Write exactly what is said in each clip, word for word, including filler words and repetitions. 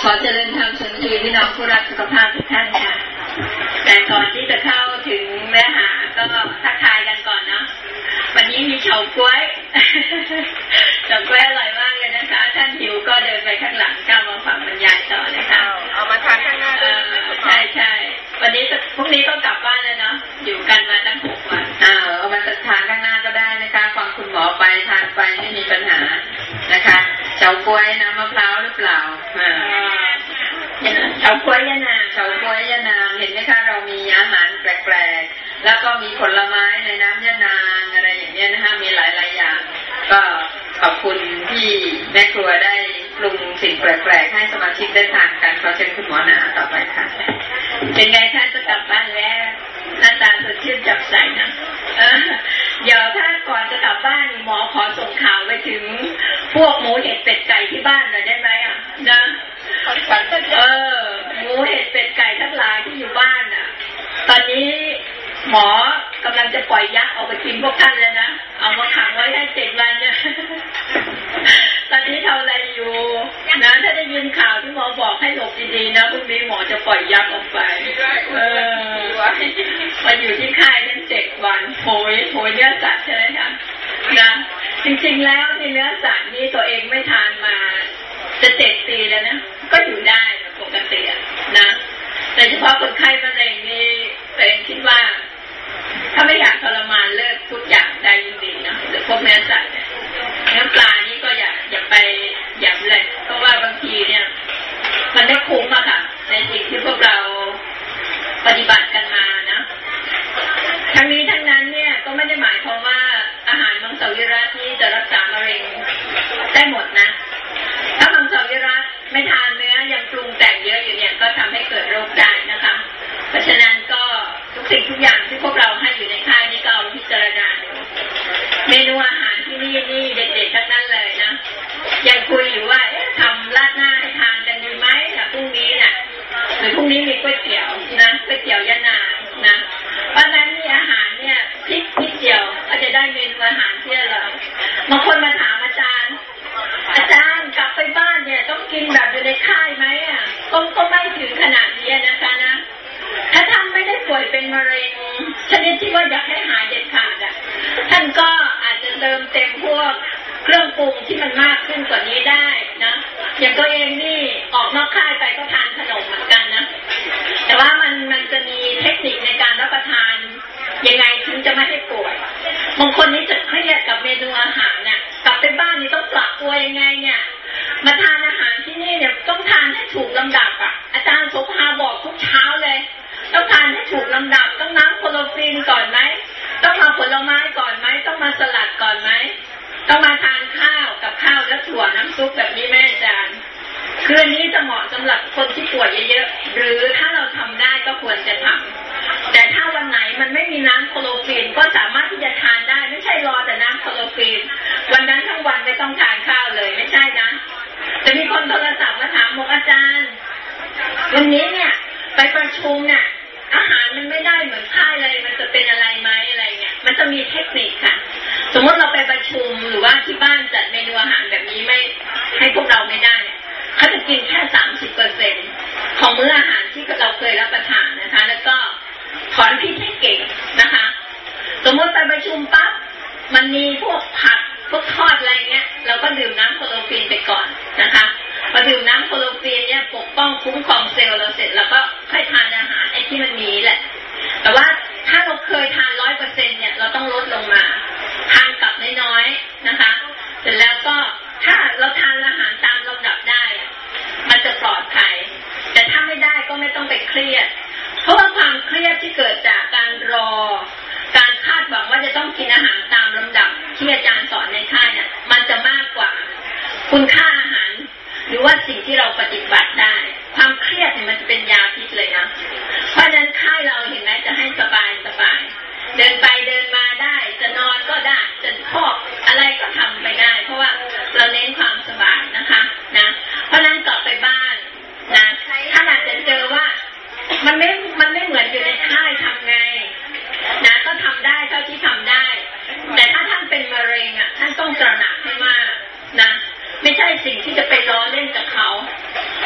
ขอเจริญธรรมสนใจพี่น้องผู้รักสุขภาพทุกท่านค่ะแต่ก่อนที่จะเข้าถึงเนื้อหาก็ทักทายกันก่อนเนาะวันนี้มีเฉาก๊วยเฉาก๊วยอร่อยมากเลยนะคะท่านหิวก็เดินไปข้างหลังก้าวมาฟังบรรยายต่อนะคะเอามาทานข้างหน้าด้วยใช่ใช่วันนี้พรุ่งนี้ต้องกลับบ้านแล้วเนาะอยู่กันมาตั้งหกวันอ้าวเอามาทานข้างหน้าก็ได้นะคะฟังคุณหมอไปทานไปไม่มีปัญหานะคะเฉาก๊วยน้ำมะพร้าวหรือเปล่าอ่าเฉาก๊วยยะนางเฉาก๊วยยะนางเห็นไหมคะเรามีอาหารแปลกๆแล้วก็มีผลไม้ในน้ำยะนางอะไรอย่างเงี้ยนะคะมีหลายๆอย่างก็ขอบคุณที่แม่ครัวได้ปรุงสิ่งแปลกๆให้สมาชิกได้ทานกันขอเชิญคุณหมอหนาต่อไปค่ะเป็นไงท่านจะกลับบ้านแล้วหน้าตาสดชื่นแจ่มใสนะเดี๋ยวถ้าก่อนจะกลับบ้านหมอขอส่งข่าวไปถึงพวกหมูเห็ดเป็ดไก่ที่บ้านหน่อยได้ไหมอ่ะนะเออหมูเห็ดเป็ดไก่ทั้งหลายที่อยู่บ้านอ่ะตอนนี้หมอกำลังจะปล่อยยักษ์ออกไปกินพวกท่านแล้วนะเอามาขังไว้ให้เจ็ดวันเนี่ยตอนนี้ทำอะไรอยู่นะถ้าได้ยินข่าวที่หมอบอกให้หลบดีๆนะพรุ่งนี้หมอจะปล่อยยักษ์ออกไปเออมาอยู่ที่ค่ายทั้งเจ็ดวันโผยโผยเนื้อสัตว์ใช่ไหมคะนะจริงๆแล้วในเนื้อสัตว์นี้ตัวเองไม่ทานมาจะเจ็ดปีแล้วนะก็อยู่ได้ปกตินะโดยเฉพาะคนไข้มะเร็งนี่ตัวเองคิดว่าถ้าไม่อยากทรมานเลิกทุกอย่างได้ยิ่งดีนะหรือพวกเนื้อสัตว์เนี่ยเนื้อปลานี่ก็อย่าอย่าไปอย่าเลยเพราะว่าบางทีเนี่ยมันไม่คุ้มอะค่ะในสิ่งที่พวกเราปฏิบัติกันมานะทั้งนี้ทั้งนั้นเนี่ยก็ไม่ได้หมายความว่าอาหารมังสวิรัตินี่จะรักษามะเร็งได้หมดนะถ้ามังสวิรัติไม่ทานเนื้อยังปรุงแต่งเยอะอยู่เนี่ยก็ทำให้เกิดโรคได้นะคะเพราะฉะนั้นก็ทุกสิ่งทุกอย่างที่พวกเราให้อยู่ในค่ายนี้ก็เอาพิจารณาดูเมนูอาหารที่นี่นี่เด็ดๆทั้งนั้นเลยนะยังคุยอยู่ว่าทำราดหน้าให้ทานกันดีไหมนะพรุ่งนี้น่ะหรือพรุ่งนี้มีก๋วยเตี๋ยวนะก๋วยเตี๋ยวยะนางนะเพราะนั้นนี่อาหารเนี่ยพริกนิดเดียวก็จะได้เมนูอาหารที่อร่อยบางคนมาถามอาจารย์อาจารย์กลับไปบ้านเนี่ยต้องกินแบบอยู่ในค่ายไหมอ่ะก็ก็ไม่ถึงขนาดนี้นะคะนะถ้าท่านไม่ได้ป่วยเป็นมะเร็งชนิดที่ว่าอยากให้หายเด็ดขาดอ่ะท่านก็อาจจะเติมเต็มพวกเครื่องปรุงที่มันมากขึ้นกว่านี้ได้นะอย่างตัวเองนี่ออกนอกค่ายไปก็ทานขนมเหมือนกันนะแต่ว่ามันมันจะมีเทคนิคในการรับประทานยังไงถึงจะไม่ให้ป่วยบางคนนี่จะเครียดกับเมนูอาหารน่ะกลับไปบ้านนี่ต้องปรับตัวยังไงเนี่ยมาทานอาหารที่นี่เนี่ยต้องทานให้ถูกลำดับอ่ะอาจารย์โสภาบอกทุกเช้าเลยต้องทานให้ถูกลำดับต้องน้ำโคโลฟีนก่อนไหมต้องมาผลไม้ก่อนไหมต้องมาสลัดก่อนไหมต้องมาทานข้าวกับข้าวและถั่วน้ำซุปแบบนี้แม่อาจารย์คืออันนี้จะเหมาะสำหรับคนที่ป่วยเยอะๆหรือถ้าเราทำได้ก็ควรจะทำแต่ถ้าวันไหนมันไม่มีน้ำโคโลฟีนก็สามารถที่จะทานได้ไม่ใช่รอแต่น้ำโคโลฟีนวันนั้นทั้งวันไม่ต้องทานข้าวเลยไม่ใช่นะจะมีคนโทรศัพท์มาถามบอกอาจารย์วันนี้เนี่ยไปประชุมเนี่ยอาหารมันไม่ได้เหมือนค่ายเลยมันจะเป็นอะไรไหมอะไรเงี้ยมันจะมีเทคนิคค่ะสมมติเราไปประชุมหรือว่าที่บ้านจัดเมนูอาหารแบบนี้ไม่ให้พวกเราไม่ได้เนี่ยเขาจะกินแค่สามสิบเปอร์เซ็นต์ของมื้ออาหารที่เราเคยรับประทานนะคะแล้วก็ถอนพิษให้เก่งนะคะสมมติไปประชุมปั๊บมันมีพวกผักพวกทอดอะไรเงี้ยเราก็ดื่มน้ำโคโลฟีนไปก่อนนะคะพอดื่มน้ำโคโลฟีนเนี่ยปกป้องคุ้มครองเซลล์เราเสร็จแล้วก็ค่อยทานอาหารไอ้ที่มันมีแหละแต่ว่าถ้าเราเคยทานร้อยเปอร์เซ็นต์เนี่ยเราต้องลดลงมาทานกลับน้อยๆนะคะเสร็จแล้วก็ถ้าเราทานอาหารตามลำดับได้มันจะปลอดภัยแต่ถ้าไม่ได้ก็ไม่ต้องไปเครียดเพราะว่าความเครียดที่เกิดจากการรอการคาดหวังว่าจะต้องกินอาหารตามลำดับที่อาจารย์สอนในค่ายเนี่ยมันจะมากกว่าคุณค่าอาหารหรือว่าสิ่งที่เราปฏิบัติได้ความเครียดเนี่ยมันจะเป็นยาพิษเลยนะเพราะฉะนั้นค่ายเราเห็นไหมจะให้สบายสบายเดินไปเดินมาได้จะนอนก็ได้จะพอกอะไรก็ทำไปได้เพราะว่าเราเน้นความสบายนะคะนะเพราะฉะนั้นกลับไปบ้านนะถ้าอาจจะเจอว่ามันไม่มันไม่เหมือนอยู่ในค่ายทำไงนะก็ทำได้เท่าที่ทำได้แต่ถ้าท่านเป็นมะเร็งอ่ะท่านต้องตระหนักให้มากนะไม่ใช่สิ่งที่จะไปล้อเล่นกับเขา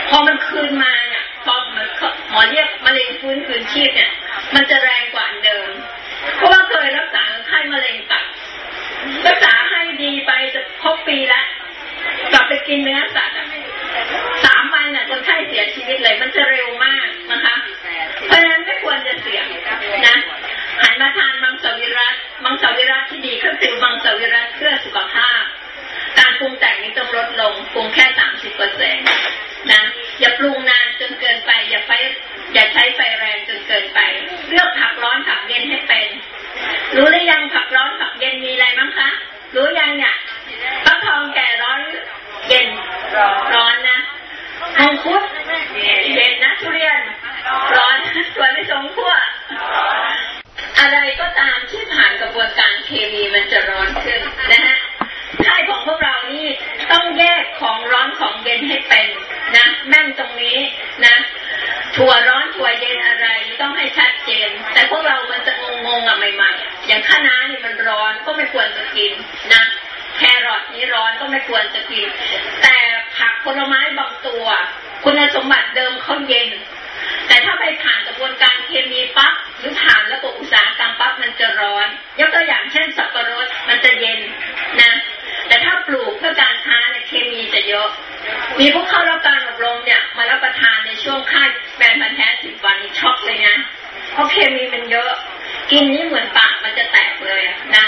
พอมันคืนมาเนี่ยพอหมอเรียกมะเร็งฟื้นคืนชีพเนี่ยมันจะแรงกว่าเดิมเพราะว่าเคยรักษาไข้มะเร็งตับรักษาให้ดีไปจะครบปีแล้วกลับไปกินเนื้อสัตว์สามวันเนี่ยคนไข้เสียชีวิตเลยมันจะเร็วมากนะคะเพราะฉะนั้นไม่ควรจะเสี่ยงนะหันมาทานมังสวิรัติมังสวิรัติที่ดีก็คือมังสวิรัติเพื่อสุขภาพการปรุงแต่งนี้ต้องลดลงปรุงแค่ สามสิบเปอร์เซ็นต์ นะอย่าปรุงนานจนเกินไปอย่าไฟอย่าใช้ไฟแรงจนเกินไปเลือกผักร้อนผักเย็นให้เป็นรู้หรือยังผักร้อนผักเย็นมีอะไรบ้างคะรู้ยังเนี่ยฟักทองแก่ร้อนเย็นร้อนนะมังคุดเย็นนะทุเรียนร้อนส่วนผสมคั่วอะไรก็ตามที่ผ่านกระบวนการเคมีมันจะร้อนขึ้นนะฮะไข้ของพวกเรานี่ต้องแยกของร้อนของเย็นให้เป็นนะแม่นตรงนี้นะถั่วร้อนถั่วเย็นอะไรต้องให้ชัดเจนแต่พวกเรามันจะงงๆอ่ะใหม่ๆอย่างคะน้านี่มันร้อนก็ไม่ควรจะกินนะแครอทนี้ร้อนก็ไม่ควรจะกินแต่ผักผลไม้บางตัวคุณสมบัติเดิมเขาเย็นแต่ถ้าไปผ่านกระบวนการเคมีปั๊บหรือผ่านระบบอุตสาหกรรมปั๊บมันจะร้อนยกตัวอย่างเช่นสับปะรดมันจะเย็นนะแต่ถ้าปลูกเพื่อการค้าเนี่ยเคมีจะเยอะมีพวกเข้ารับการอบรมเนี่ยมารับประทานในช่วงค่ายแบรนด์พันธุ์แท้สิบวันนี่ช็อกเลยนะเพราะเคมีมันเยอะกินนี่เหมือนปากมันจะแตกเลยนะ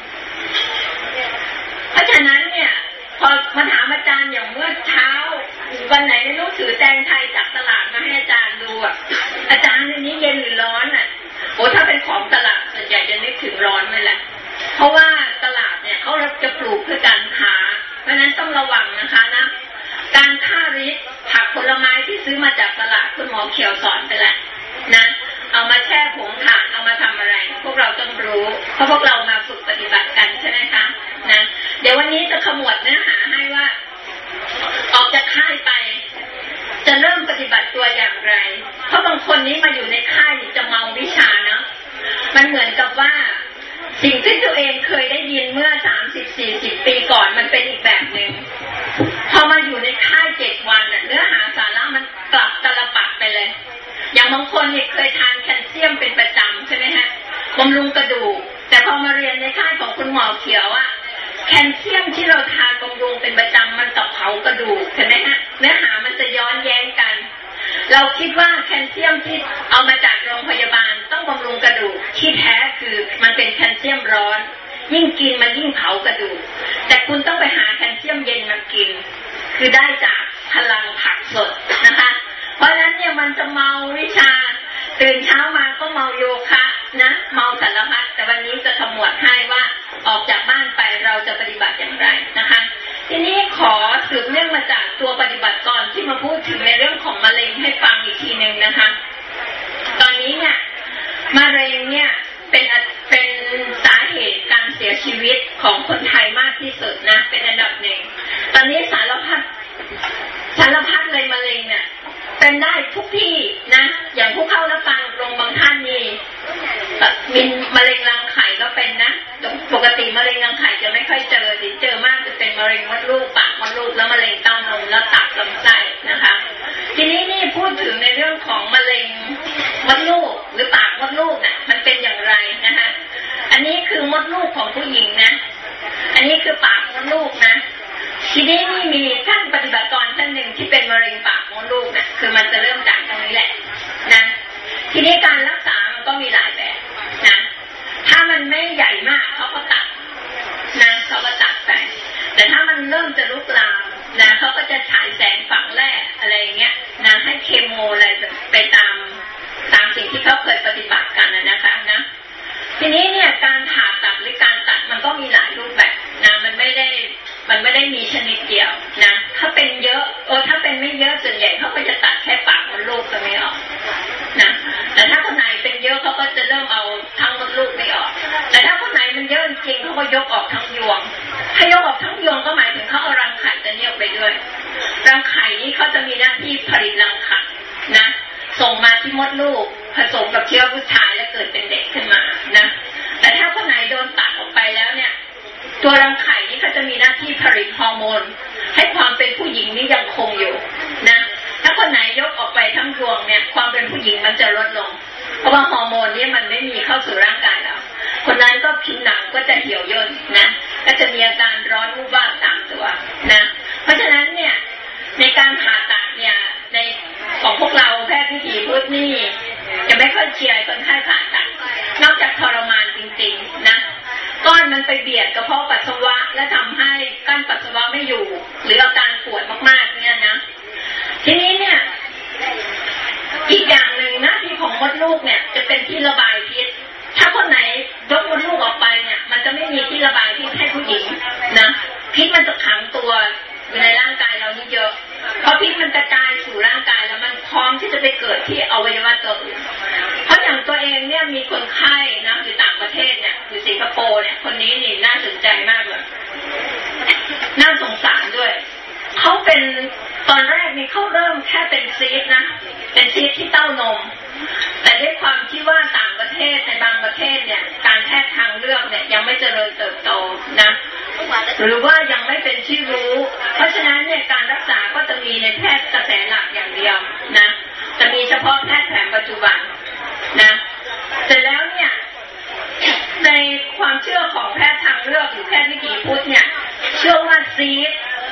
เพราะฉะนั้นเนี่ยพอมาถามอาจารย์อย่างเมื่อเช้าวันไหนไม่รู้ถือแตงไทยจากตลาดมาให้อาจารย์ดูอ่ะอาจารย์อันนี้เย็นหรือร้อนอ่ะโอ้ถ้าเป็นของตลาดส่วนใหญ่จะนึกถึงร้อนไปแหละเพราะว่าตลาดเนี่ยเขาจะปลูกเพื่อการค้าเพราะนั้นต้องระวังนะคะนะการฆ่าริดผักผลไม้ที่ซื้อมาจากตลาดคุณหมอเขียวสอนไปแล้วนะเอามาแช่ผงถ่านเอามาทำอะไรพวกเราต้องรู้เพราะพวกเรามาฝึกปฏิบัติกันใช่ไหมคะนะเดี๋ยววันนี้จะขมวดเนื้อหาให้ว่าออกจากค่ายไปจะเริ่มปฏิบัติตัวอย่างไรเพราะบางคนนี้มาอยู่ในค่ายจะเมาวิชาเนาะมันเหมือนกับว่าสิ่งที่ตัวเองเคยได้ยินเมื่อสามสิบ สี่สิบปีก่อนมันเป็นอีกแบบหนึ่งพอมาอยู่ในค่ายเจ็ดวันน่ะเนื้อหาสาระมันกลับตลปัดไปเลยอย่างบางคนเนี่ยเคยทานแคลเซียมเป็นประจำใช่ไหมฮะบำรุงกระดูกแต่พอมาเรียนในค่ายของคุณหมอเขียวอะแคลเซียมที่เราทานบำรุงเป็นประจำมันกับเผากระดูกเห็นไหมฮะเนื้อหามันจะย้อนแย้งกันเราคิดว่าแคลเซียมที่เอามาจากโรงพยาบาลต้องบำรุงกระดูกที่แท้คือมันเป็นแคลเซียมร้อนยิ่งกินมันยิ่งเผากระดูกแต่คุณต้องไปหาแคลเซียมเย็นมากินคือได้จากพลังผักสดนะคะเพราะฉะนั้นเนี่ยมันจะเมาวิชาตื่นเช้ามาก็เมาโยคะนะเมาสารพัดแต่วันนี้จะขมวดให้ว่าออกจากบ้านไปเราจะปฏิบัติอย่างไรนะคะทีนี้ขอสืบเนื่องมาจากตัวปฏิบัติก่อนที่มาพูดถึงในเรื่องของมะเร็งให้ฟังอีกทีนึงนะคะตอนนี้เนี่ยมะเร็งเนี่ยเป็นเป็นสาเหตุการเสียชีวิตของคนไทยมากที่สุดนะเป็นอันดับหนึ่งตอนนี้สารพัดสารพัดเลยมะเร็งเนี่ยเป็นได้ทุกที่นะอย่างผู้เข้ารับการอบรมบางท่านมีมีมะเร็งรังไข่ก็เป็นนะปกติมะเร็งรังไข่จะไม่ค่อยเจอดิเจอมากจะเป็นมะเร็งมดลูกปากมดลูกแล้วมะเร็งเต้านมแล้วตับลำไส้นะคะทีนี้นี่พูดถึงในเรื่องของมะเร็งมดลูกหรือปากมดลูกน่ะมันเป็นอย่างไรนะคะอันนี้คือมดลูกของผู้หญิงนะอันนี้คือปากมดลูกนะทีนี้นี่มีท่านปฏิบัติกรท่านหนึ่งที่เป็นมะเร็งปากมดลูกนะคือมันจะเริ่มจากตรงนี้แหละนะทีนี้การรักษามันก็มีหลายแบบนะถ้ามันไม่ใหญ่มากเขาก็ตัดนะเขาก็ตัดไปแต่ถ้ามันเริ่มจะลุกลามนะเขาก็จะฉายแสงฝังแร่อะไรอย่างเงี้ยนะให้เคมีอะไรไปตามตามสิ่งที่เขาเคยปฏิบัติกันนะนะคะนะทีนี้เนี่ยการผ่าตัดหรือการตัดมันก็มีหลายรูปแบบนะมันไม่ได้มันไม่ได้มีชนิดเดียวนะถ้าเป็นเยอะโอ้ถ้าเป็นไม่เยอะส่วนใหญ่เขาก็จะตัดแค่ปากมดลูกตรงนี้ออกนะแต่ถ้าคนไหนเป็นเยอะเขาก็จะเริ่มเอาทั้งมดลูกไม่ออกแต่ถ้าคนไหนมันเยอะจริงเขาก็ยกออกทั้งยวงถ้ายกออกทั้งยวงก็หมายถึงเขาเอารังไข่จะเนี่ยไปด้วยรังไข่นี้เขาจะมีหน้าที่ผลิตรังไข่นะส่งมาที่มดลูกผสมกับเชื้อผู้ชายแล้วเกิดเป็นเด็กขึ้นมานะแต่ถ้าคนไหนโดนตัดออกไปแล้วเนี่ยตัวรังไข่นี้เขาจะมีหน้าที่ผลิตฮอร์โมนให้ความเป็นผู้หญิงนี้ยังคงอยู่นะถ้าคนคนไหนยกออกไปทั้งดวงเนี่ยความเป็นผู้หญิงมันจะลดลงเพราะว่าฮอร์โมนนี้มันไม่มีเข้าสู่ร่างกายเราคนนั้นก็ผิวหนังก็จะเหี่ยวย่นนะก็จะมีอาการร้อนวูบวาบตามตัวนะเพราะฉะนั้นเนี่ยในการผ่าตัดเนี่ยในของพวกเราแพทย์วิถีพุทธนี่จะไม่ค่อยเชียร์คนไข้ผ่าตัดนอกจากทรมานจริงๆนะก้อนมันไปเบียดกระเพาะปัสสาวะและทำให้กั้นปัสสาวะไม่อยู่หรืออาการปวดมากๆเนี่ยนะทีนี้เนี่ยอีกอย่างหนึ่งหน้าที่ของมดลูกเนี่ยจะเป็นที่ระบายพิษถ้าคนไหนยกมดลูกออกไปเนี่ยมันจะไม่มีที่ระบายพิษให้ผู้หญิงนะพิษมันจะขังตัวอยู่ในร่างกายเรานี่เยอะเพราะพิษมันกระจายสู่ร่างกายแล้วมันพร้อมที่จะไปเกิดที่อวัยวะตัวอื่นเพราะอย่างตัวเองเนี่ยมีคนไข้นะอยู่ต่างประเทศเนี่ยอยู่สิงคโปร์เนี่ยคนนี้นี่น่าสนใจมากเลยน่าสงสารด้วยเขาเป็นตอนแรกนี่เขาเริ่มแค่เป็นซีสนะเป็นซีสที่เต้านมแต่ด้วยความที่ว่าต่างประเทศในบางประเทศเนี่ยการแพทย์ทางเลือกเนี่ยยังไม่เจริญเติบโตนะหรือว่ายังไม่เป็นที่รู้เพราะฉะนั้นเนี่ยการรักษาก็จะมีในแพทย์กระแสหลักอย่างเดียวนะจะมีเฉพาะแพทย์แผนปัจจุบันนะเสร็จแล้วเนี่ยในความเชื่อของแพทย์ทางเลือกหรือแพทย์วิถีพุทธเนี่ยเชื่อว่าซีส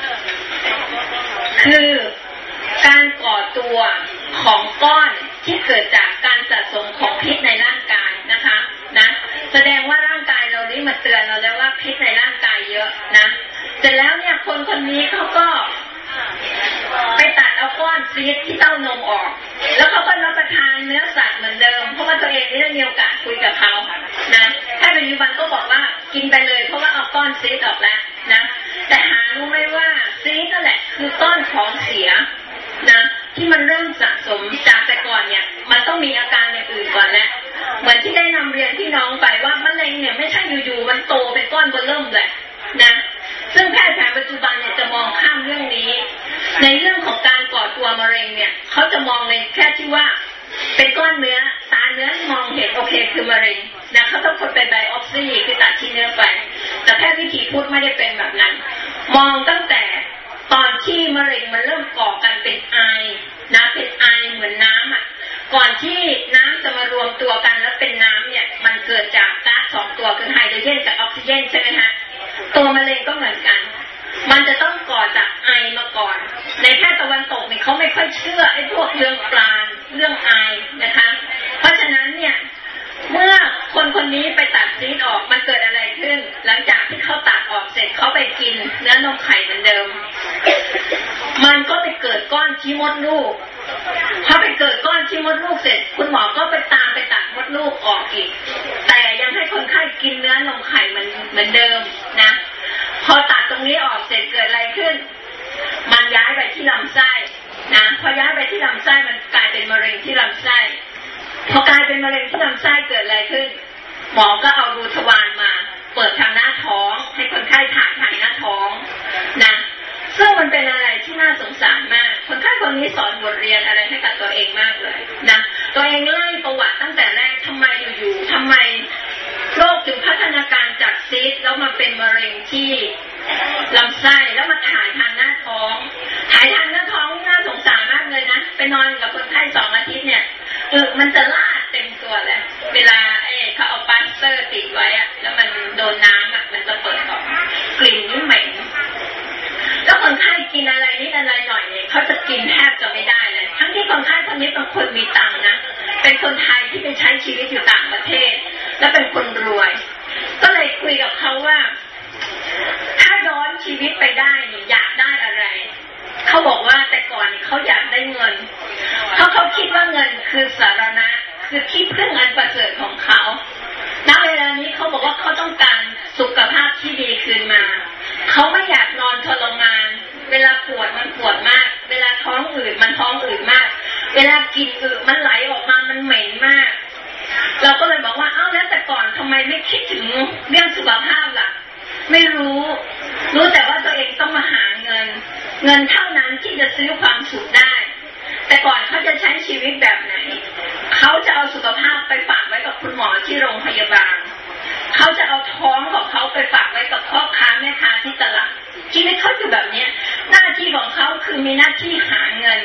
คือการก่อตัวของก้อนที่เกิดจากการสะสมของพิษในร่างกายนะคะนะแสดงว่าร่างกายเรานี้มาเตือนเราแล้วว่าพิษในร่างกายเยอะนะเสร็จแล้วเนี่ยคนคนนี้เขาก็ไปตัดเอาก้อนซีสที่เต้านมออกแล้วเขาก็รับประทานเนื้อสัตว์เหมือนเดิมเพราะว่าตัวเองนี่ได้มีโอกาสคุยกับเขานะแพทย์ปัจจุบันก็บอกว่ากินไปเลยเพราะว่าเอาก้อนซีสออกแล้วนะแต่หารู้ไหมว่าซีสนั่นแหละคือก้อนของเสียนะที่มันเริ่มสะสมจากแต่ก่อนเนี่ยมันต้องมีอาการอย่างอื่นก่อนแล้วเหมือนที่ได้นำเรียนพี่น้องไปว่ามะเร็งเนี่ยไม่ใช่อยู่ๆมันโตเป็นก้อนเบอร์เริ่มเลยนะซึ่งแพทย์แผนปัจจุบันเนี่ยจะมองข้ามเรื่องนี้ในเรื่องของการก่อตัวมะเร็งเนี่ยเขาจะมองในแค่ที่ว่าเป็นก้อนเนื้อตาเนื้อมองเห็นโอเคคือมะเร็งนะเขาต้องคนไปไบออปซี่คือตัดชิ้นเนื้อไปแต่แพทย์วิถีพุทธไม่ได้เป็นแบบนั้นมองตั้งแต่ตอนที่มะเร็งมันเริ่มก่อกันเป็นไอนะเป็นไอเหมือนน้ำอ่ะก่อนที่น้ำจะมารวมตัวกันแล้วเป็นน้ำเนี่ยมันเกิดจากก๊าซสองตัวคือไฮโดรเจนกับออกซิเจนใช่ไหมฮะตัวมะเร็งก็เหมือนกันมันจะต้องก่อจากไอมาก่อนในแพทย์ตะวันตกเนี่ยเขาไม่ค่อยเชื่อไอ้พวกเรื่องปราณเรื่องไอนะคะเพราะฉะนั้นเนี่ยเมื่อคนคนนี้ไปตัดซีสออกมันเกิดอะไรขึ้นหลังจากที่เขาตัดออกเสร็จเขาไปกินเนื้อนมไข่เหมือนเดิมมันก็ไปเกิดก้อนที่มดลูกพอไปเกิดก้อนที่มดลูกเสร็จคุณหมอก็ไปตามไปตัดมดลูกออกอีกแต่ยังให้คนไข้กินเนื้อนมไข่เหมือนเหมือนเดิมนะพอตัดตรงนี้ออกเสร็จเกิดอะไรขึ้นมันย้ายไปที่ลำไส้นะพอย้ายไปที่ลำไส้มันกลายเป็นมะเร็งที่ลำไส้พอกลายเป็นมะเร็งที่ลำไส้เกิดอะไรขึ้นหมอก็เอารูทวารมาเปิดทางหน้าท้องให้คนไข้ถ่ายทางหน้าท้องนะซึ่งมันเป็นอะไรที่น่าสงสารมากคนไข้คนนี้สอนบทเรียนอะไรให้กับตัวเองมากเลยนะตัวเองไล่ประวัติตั้งแต่แรกทำไมอยู่ๆทำไมโรคถึงพัฒนาการจากซีสแล้วมาเป็นมะเร็งที่ลำไส้แล้วมาถ่ายทางหน้าท้องถ่ายทางหน้าท้องน่าสงสารมากเลยนะไปนอนกับคนไข้สองอาทิตย์เนี่ยเออมันจะลาดเต็มตัวเลยเวลาไอ้เขาเอาปาสเตอร์ติดไว้อะแล้วมันโดนน้ำอะมันจะเปิดออกกลิ่นนี่เหม็นแล้วคนไข้กินอะไรนิดอะไรหน่อยเนี่ยเขาจะกินแทบจะไม่ได้เลยทั้งที่คนไข้คนนี้เป็นคนมีตังค์นะเป็นคนไทยที่ไปใช้ชีวิตอยู่ต่างประเทศและเป็นคนรวยก็เลยคุยกับเขาว่าถ้าย้อนชีวิตไปได้เนี่ยอยากได้อะไรเขาบอกว่าแต่ก่อนเขาอยากได้เงินเขาเขาคิดว่าเงินคือสารณะคือที่พึ่งอันประเสริฐของเขาณเวลานี้เขาบอกว่าเขาต้องการสุขภาพที่ดีคืนมาเขาไม่อยากนอนทรมานเวลาปวดมันปวดมากเวลาท้องอืดมันท้องอืดมากเวลากินอืดมันไหลออกมามันเหม็นมากเราก็เลยบอกว่าเอ้าแล้วแต่ก่อนทำไมไม่คิดถึงเรื่องสุขภาพล่ะไม่รู้รู้แต่ว่าตัวเองต้องมาหาเงินเงินเท่านั้นที่จะซื้อความสุขได้แต่ก่อนเขาจะใช้ชีวิตแบบไหนเขาจะเอาสุขภาพไปฝากไว้กับคุณหมอที่โรงพยาบาลเขาจะเอาท้องของเขาไปฝากไว้กับพ่อค้าแม่ค้าที่ตลาดชีวิตเขาอยู่แบบนี้หน้าที่ของเขาคือมีหน้าที่หาเงิน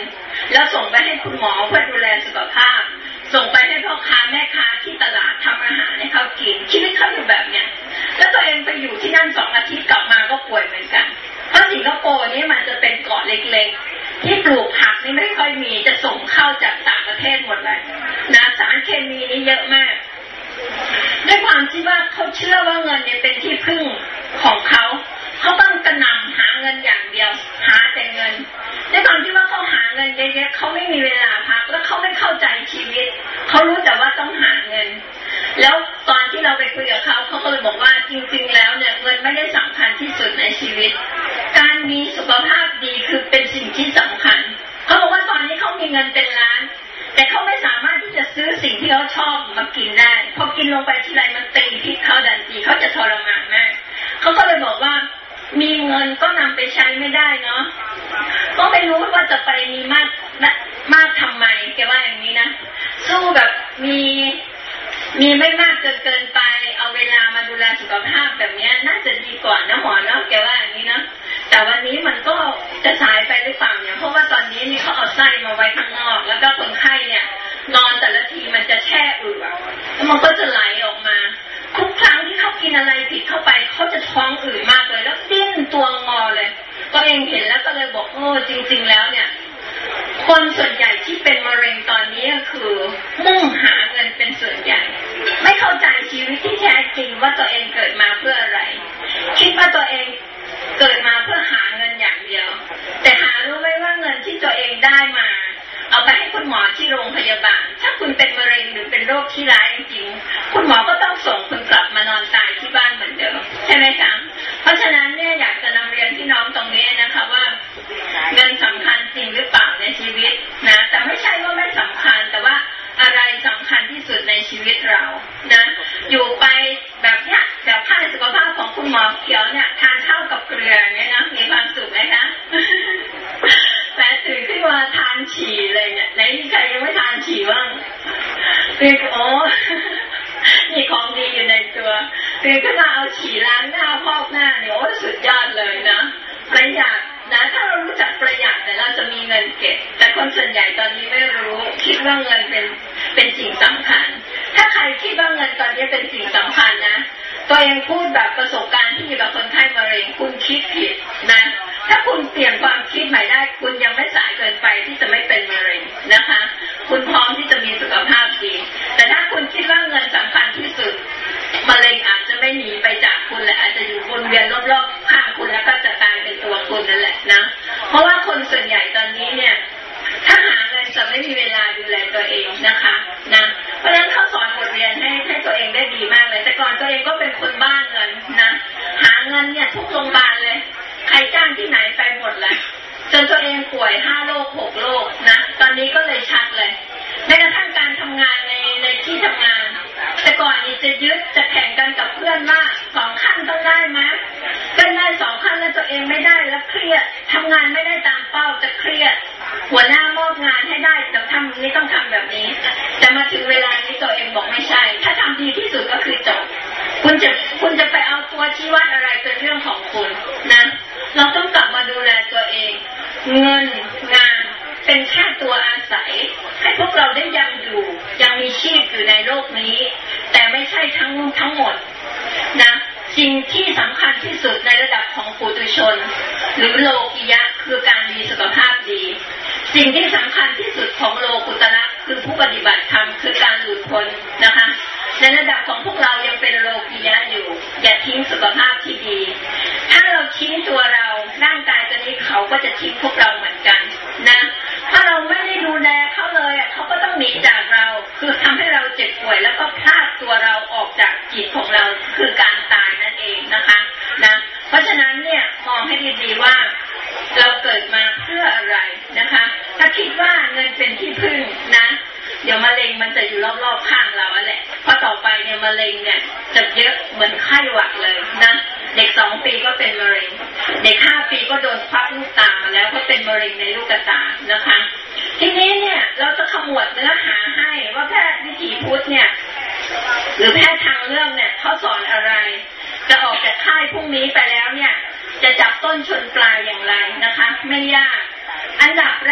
แล้วส่งไปให้คุณหมอเพื่อดูแลสุขภาพส่งไปให้พ่อค้าแม่ค้าที่ตลาดทำอาหารให้เขากินชีวิตเขาอยู่แบบเนี้ยแล้วตัวเองไปอยู่ที่นั่นสองอาทิตย์กลับมาก็ป่วยเหมือนกันเพราะสิงคโปร์นี่มันจะเป็นเกาะเล็กๆที่ปลูกผักนี่ไม่ค่อยมีจะส่งเข้าจากต่างประเทศหมดเลยนะสารเคมีนี่เยอะมากด้วยความที่ว่าเขาเชื่อว่าเงินเนี่ยเป็นที่พึ่งของเขาเขาต้องกระหน่ำหาเงินอย่างเดียวหาแต่เงินด้วยความที่ว่าเขาหาเงินเยอะๆเขาไม่มีเวลาพักแล้วเขาไม่เข้าใจชีวิตเขารู้แต่ว่าต้องหาเงินแล้วตอนที่เราไปคุยกับเขาเขาก็เลยบอกว่าจริงๆแล้วเนี่ยเงินไม่ได้สำคัญที่สุดในชีวิตการมีสุขภาพดีคือเป็นสิ่งที่สำคัญเขาบอกว่าตอนนี้เขามีเงินเป็นล้านแต่เขาไม่สามารถที่จะซื้อสิ่งที่เขาชอบมากินได้พอกินลงไปทีไรมันตีพิษเขาดันทีเขาจะทรมานมากเขาก็เลยบอกว่ามีเงินก็นำไปใช้ไม่ได้เนาะก็ไม่รู้ว่าจะไปมีมากมากทำไมแกว่าอย่างนี้นะสู้แบบมีมีไม่มากเกินเกินไปเอาเวลามาดูแลสุขภาพแบบนี้น่าจะดีกว่านะหมอเนาะแกว่าอย่างนี้นะแต่วันนี้มันก็จะสายไปหรือเปล่าเนี่ยเพราะว่าตอนนี้นี่เขาเอาไส้มาไว้ข้างนอกแล้วก็คนไข้เนี่ยนอนแต่ละทีมันจะแช่อืดแล้วมันก็จะไหลออกมาทุกครั้งที่เขากินอะไรผิดเข้าไปเขาจะท้องอืดมากเลยแล้วดิ้นตัวงอเลยก็เองเห็นแล้วก็เลยบอกโอ้จริงๆแล้วเนี่ยคนส่วนใหญ่ที่เป็นมะเร็งตอนนี้ก็คือมุ่งหาเงินเป็นส่วนใหญ่ไม่เข้าใจชีวิตที่แท้จริงว่าตัวเองเกิดมาเพื่ออะไรคิดว่าตัวเองเกิดมาเพื่อหาเงินอย่างเดียวแต่หารู้ไหมว่าเงินที่ตัวเองได้มาเอาไปให้คุณหมอที่โรงพยาบาลถ้าคุณเป็นมะเร็งหรือเป็นโรคที่ร้ายจริงๆคุณหมอก็ต้องส่งคุณกลับมานอนตายที่บ้านเหมือนเดิมใช่ไหมคะเพราะฉะนั้นเนี่ยอยากจะนำเรียนพี่น้องตรงนี้นะคะว่าเงินสำคัญจริงหรือเปล่าในชีวิตนะแต่ไม่ใช่ว่าไม่สำคัญแต่ว่าอะไรสำคัญที่สุดในชีวิตเรานะอยู่ไปแบบเนี้ยแบบค่าสุขภาพของคุณหมอเขียวเนี่ยทานข้าวกับเกลือเนี่ยนะมีความสุขไหมคะแต่ตื่นขึ้นมาทานฉี่เลยเนี่ยไหนมีใครยังไม่ทานฉี่บ้างตื่นโอ้นี่ของดีอยู่ในตัวตื่นขึ้นมาเอาฉี่ล้างหน้าพอกหน้าเนี่ยโอ้สุดยอดเลยนะประหยัดนะถ้าเรารู้จักประหยัดแต่เราจะมีเงินเก็บแต่คนส่วนใหญ่ตอนนี้ไม่รู้คิดว่าเงินเป็นเป็นสิ่งสำคัญถ้าใครคิดว่าเงินตอนนี้เป็นสิ่งสำคัญนะตัวเองพูดแบบประสบการณ์ที่อยู่กับคนไข้มะเร็งคุณคิดผิดนะถ้าคุณเปลี่ยนความคิดใหม่ได้คุณยังไม่สายเกินไปที่จะไม่เป็นมะเร็งนะคะคุณพร้อมที่จะมีสุขภาพดีแต่ถ้าคุณคิดว่าเงินสำคัญที่สุดมะเร็งอาจจะไม่หนีไปจากคุณและอาจจะอยู่วนเวียนรอบๆข้างคุณแล้วก็จะกลายเป็นตัวคุณนั่นแหละนะเพราะว่าคนส่วนใหญ่ตอนนี้เนี่ยถ้าหาเงินจะไม่มีเวลาดูแลตัวเองนะคะนะเพราะฉะนั้นเขาสอนบทเรียนให้ให้ตัวเองได้ดีมากเลยแต่ก่อนตัวเองก็เป็นคนบ้าเงินนะหาเงินเนี่ยทุกโรงพยาบาลเลยใครจ้างที่ไหนไปหมดเลยจนตัวเองป่วยห้าโรคหกโรคนะตอนนี้ก็เลยชัดเลยแม้กระทั่งการทำงานในในที่ทำงานแต่ก่อนนี่จะยึดจะแข่งกันกับเพื่อนว่าสองขั้นต้องได้ไหมก็ได้สองขั้นแล้วตัวเองไม่ได้แล้วเครียดทำงานไม่ได้ตามเป้าจะเครียดหัวหน้ามอบงานให้ได้แต่ทำนี้ต้องทำแบบนี้แต่มาถึงเวลานี้ตัวเองบอกไม่ใช่ถ้าทำดีที่สุดก็คือจบคุณจะคุณจะไปเอาตัวชี้วัดอะไรเป็นเรื่องของคุณนะเราต้องกลับมาดูแลตัวเองเงินงานเป็นแค่ตัวอาศัยให้พวกเราได้ยังอยู่ยังมีชีพอยู่ในโลกนี้แต่ไม่ใช่ทั้งทั้งหมดนะสิ่งที่สำคัญที่สุดในระดับของปุถุชนหรือโลกิยะคือการมีสุขภาพดีสิ่งที่สำคัญที่สุดของโลกุตระคือผู้ปฏิบัติธรรมคือการหลุดพ้นนะคะในระดับของพวกเรายังเป็นโลกิยะอยู่อย่าทิ้งสุขภาพที่ดีถ้าเราทิ้งตัวเราร่างกายตัวนี้เขาก็จะทิ้งพวกเราเหมือนกันนะถ้าเราไม่ได้ดูแลเขาเลยเขาก็ต้องหนีจากเราคือทำให้เราเจ็บป่วยแล้วก็พลาดตัวเราออกจากจิตของเราคือการตายนั่นเองนะคะนะเพราะฉะนั้นเนี่ยมองให้ดีๆว่าเราเกิดมาเพื่ออะไรนะคะถ้าคิดว่าเงินเป็นที่พึ่งนะเดี๋ยวมะเร็งมันจะอยู่รอบๆข้างเราแหละพอต่อไปเนี่ยมะเร็งเนี่ยจะเยอะเหมือนไข้หวัดเลยนะเด็กสองปีก็เป็นมะเร็งเด็กห้าปีก็โดนควักลูกตามาแล้วก็เป็นมะเร็งในลูกตานะคะทีนี้เนี่ยเราจะขมวดเนื้อหาให้ว่าแพทย์วิถีพุทธเนี่ยหรือแพทย์ทางเรื่องเนี่ยเขาสอนอะไรจะออกจากค่ายพรุ่งนี้ไปแล้วเนี่ยจะจับต้นชนปลายอย่างไรนะคะไม่ยากอันดับแรก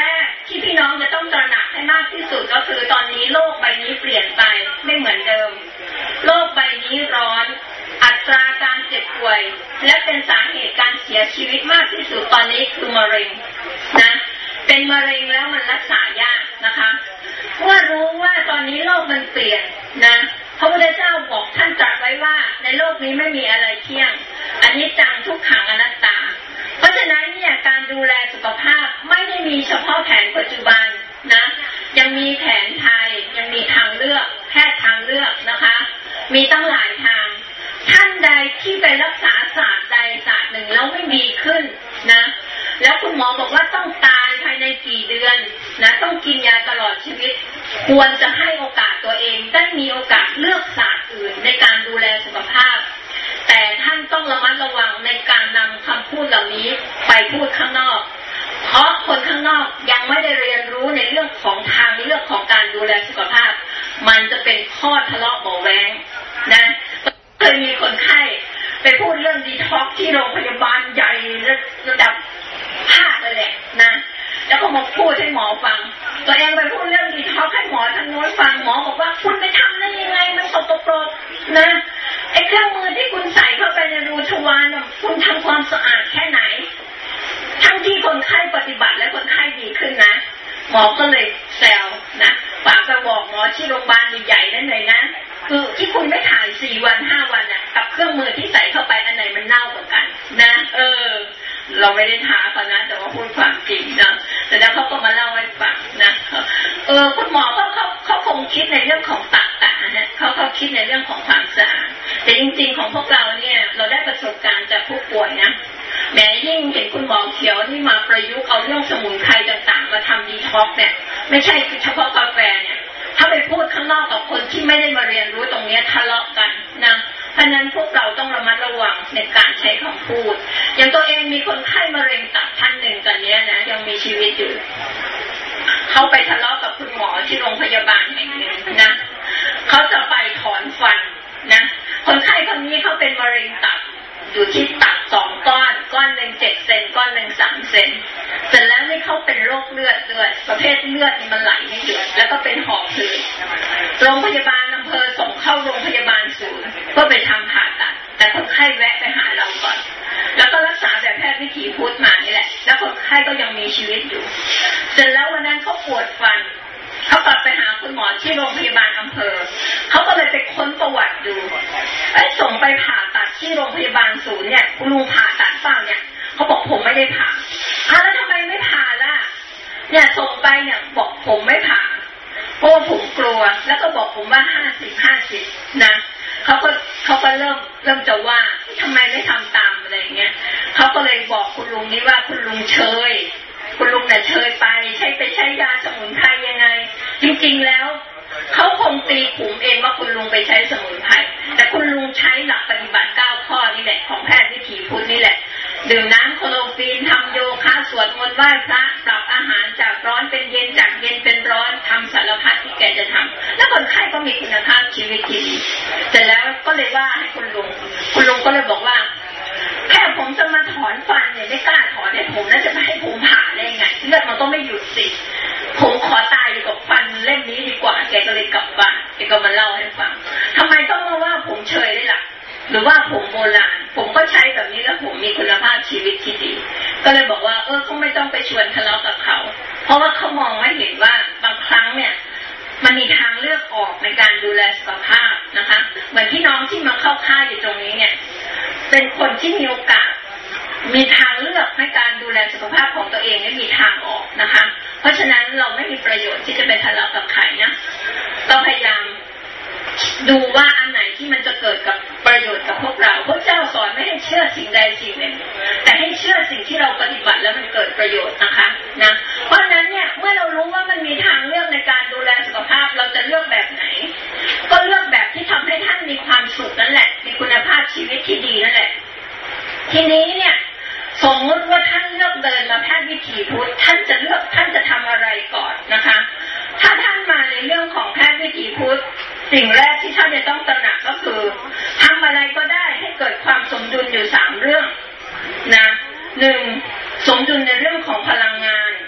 ที่พี่น้องจะต้องตระหนักให้มากที่สุดก็คือตอนนี้โลกใบนี้เปลี่ยนไปไม่เหมือนเดิมโลกใบนี้ร้อนอัตราการเจ็บป่วยและเป็นสาเหตุการเสียชีวิตมากที่สุดตอนนี้คือมะเร็งนะเป็นมะเร็งแล้วมันรักษายากนะคะเมื่อรู้ว่าตอนนี้โลกมันเปลี่ยนนะพระพุทธเจ้าบอกท่านตรัสไว้ว่าในโลกนี้ไม่มีอะไรเที่ยงอนิจจังทุกขังอนัตตาเพราะฉะนั้นเนี่ยการดูแลสุขภาพไม่ได้มีเฉพาะแผนปัจจุบันนะยังมีแผนไทยยังมีทางเลือกแพทย์ทางเลือกนะคะมีตั้งหลายทางท่านใดที่ไปรักษาศาสตร์ใดศาสตร์หนึ่งแล้วไม่ดีขึ้นนะแล้วคุณหมอบอกว่าต้องตายภายในกี่เดือนนะต้องกินยาตลอดชีวิตควรจะให้โอกาสตัวเองได้มีโอกาสเลือกศาสตร์อื่นในการดูแลสุขภาพแต่ท่านต้องระมัดระวังในการนำคำพูดเหล่านี้ไปพูดข้างนอกเพราะคนข้างนอกยังไม่ได้เรียนรู้ในเรื่องของทางเลือกของการดูแลสุขภาพมันจะเป็นข้อทะเลาะเบาแว้งนะเคยมีคนไข้ไปพูดเรื่องดีท็อกที่โรงพยาบาลใหญ่ระดับภาคเลยแหละนะแล้วก็มาพูดให้หมอฟังตัวเองไปพูดเรื่องดีท็อกให้หมอทางโน้นฟังหมอบอกว่าคุณไปทำได้ยังไงมันสกปรกนะไอ้เครื่องมือที่คุณใส่เข้าไปในรูทวารคุณทำความสะอาดแค่ไหนทั้งที่คนไข้ปฏิบัติและคนไข้ดีขึ้นนะหมอก็เลยแซวนะฝากไปบอกหมอที่โรงพยาบาลใหญ่ๆนั่นเลยนะคือที่คุณไม่ถ่ายสี่วันห้าวันน่ะกับเครื่องมือที่ใส่เข้าไปอันไหนมันเน่ากว่ากันนะเออเราไม่ได้ท้าเขานะแต่ว่าพูดความจริงนะแต่แล้วเขาก็มาเล่าให้ฟังนะเออคุณหมอเขาเขาเขาคงคิดในเรื่องของตักตะนะเขาเขาคิดในเรื่องของความสะอาดแต่จริงๆของพวกเราเนี่ยเราได้ประสบการณ์จากผู้ป่วยนะแม้ยิ่งเห็นคุณหมอเขียวที่มาประยุกต์เอาเรื่องสมุนไพรต่างๆมาทำดีท็อกเนี่ยไม่ใช่เฉพาะกาแฟเนี่ยถ้าไปพูดข้างนอกกับคนที่ไม่ได้มาเรียนรู้ตรงนี้ทะเลาะกันนะเพราะนั้นพวกเราต้องระมัดระวังในการใช้คำพูดอย่างตัวเองมีคนไข้มะเร็งตับท่านหนึ่งตอนนี้นะยังมีชีวิตอยู่เขาไปทะเลาะกับคุณหมอที่โรงพยาบาลแห่งหนึ่งนะเขาจะไปถอนฟันนะคนไข้คนนี้เขาเป็นมะเร็งตับอยู่ที่ตับสองก้อนก้อนหนึ่งเจ็ดเซนก้อนหนึ่งสามเซนเสร็จแล้วนี่เขาเป็นโรคเลือดด้วยประเภทเลือดมันไหลไม่หยุดแล้วก็เป็นหอบหืดโรงพยาบาลอำเภอส่งเข้าโรงพยาบาลศูนย์เพื่อไปทำผ่าตัดแต่คนไข้แวะไปหาเราก่อนแล้วก็รักษาแบบแพทย์วิถีพุทธมานี่แหละแล้วคนไข้ก็ยังมีชีวิตอยู่เสร็จแล้ววันนั้นเขาปวดฟันเขากลับไปหาคุณหมอที่โรงพยาบาลอำเภอเขาก็เลยไปค้นประวัติดูไอ้ส่งไปผ่าตัดที่โรงพยาบาลศูนย์เนี่ยคุณลุงผ่าตัดฟังเนี่ยเขาบอกผมไม่ได้ผ่าอ้าวแล้วทำไมไม่ผ่าล่ะเนี่ยส่งไปเนี่ยบอกผมไม่ผ่าเพราะว่าผมกลัวแล้วก็บอกผมว่าห้าสิบห้าสิบนะเขาก็เขาก็เริ่มเริ่มจะว่าทำไมไม่ทำตามอะไรอย่างเงี้ยเขาก็เลยบอกคุณลุงนี้ว่าคุณลุงเชยคุณลุงเนี่ยเชยไปใช้ไปใช้ยาสมุนไพรยังไงจริงๆแล้วเขาคงตีขุมเองว่าคุณลุงไปใช้สมุนไพรแต่คุณลุงใช้หลักปฏิบัติเก้าข้อนี่แหละของแพทย์วิถีพุทธนี่แหละดื่มน้ำโคโลฟีนทำโยคะสวดมนต์ไหว้พระปรับอาหารจากร้อนเป็นเย็นจากเย็นเป็นร้อนทำสารพัดที่แกจะทำแล้วคนไข้ก็มีคุณภาพชีวิตที่ดีเสร็จแล้วก็เลยว่าให้คุณลุงคุณลุงก็เลยบอกว่าแค่ผมจะมาถอนฟันเนี่ยไม่กล้าถอนให้ผมแล้วจะไปให้ผมผ่าได้ไงเลือดมันก็ไม่หยุดสิผมขอตายอยู่กับฟันเล่มนี้ดีกว่าแกก็เลยกลับบ้านแกก็มาเล่าให้ฟังทำไมต้องมาว่าผมเฉยได้ล่ะหรือว่าผมโบราณผมก็ใช้แบบนี้แล้วผมมีคุณภาพชีวิตที่ดีก็เลยบอกว่าเออเขาไม่ต้องไปชวนทะเลาะกับเขาเพราะว่าเขามองไม่เห็นว่าบางครั้งเนี่ยมันมีทางเลือกออกในการดูแลสุขภาพนะคะเหมือนพี่น้องที่มาเข้าค่ายอยู่ตรงนี้เนี่ยเป็นคนที่มีโอกาสมีทางเลือกในการดูแลสุขภาพของตัวเองและมีทางออกนะคะเพราะฉะนั้นเราไม่มีประโยชน์ที่จะไปทะเลาะกับใครนะก็พยายามดูว่าอันไหนที่มันจะเกิดกับประโยชน์กับพวกเราพระเจ้าสอนไม่ให้เชื่อสิ่งใดสิ่งหนึ่งแต่ให้เชื่อสิ่งที่เราปฏิบัติแล้วมันเกิดประโยชน์นะคะนะเพราะฉะนั้นเนี่ยเมื่อเรารู้ว่ามันมีทางเลือกในการดูแลสุขภาพเราจะเลือกแบบไหนก็เลือกแบบที่ทำให้ท่านมีความสุขนั่นแหละมีคุณภาพชีวิตที่ดีนั่นแหละทีนี้เนี่ยสมมติว่าท่านเลือกเดินมาแพทย์วิถีพุทธท่านจะเลือกท่านจะทำอะไรก่อนนะคะถ้าท่านมาในเรื่องของแพทย์วิถีพุทธสิ่งแรกที่ท่านจะต้องตระหนักก็คือทำอะไรก็ได้ให้เกิดความสมดุลอยู่สามเรื่องนะหนึ่งสมดุลในเรื่องของพลังงานนะ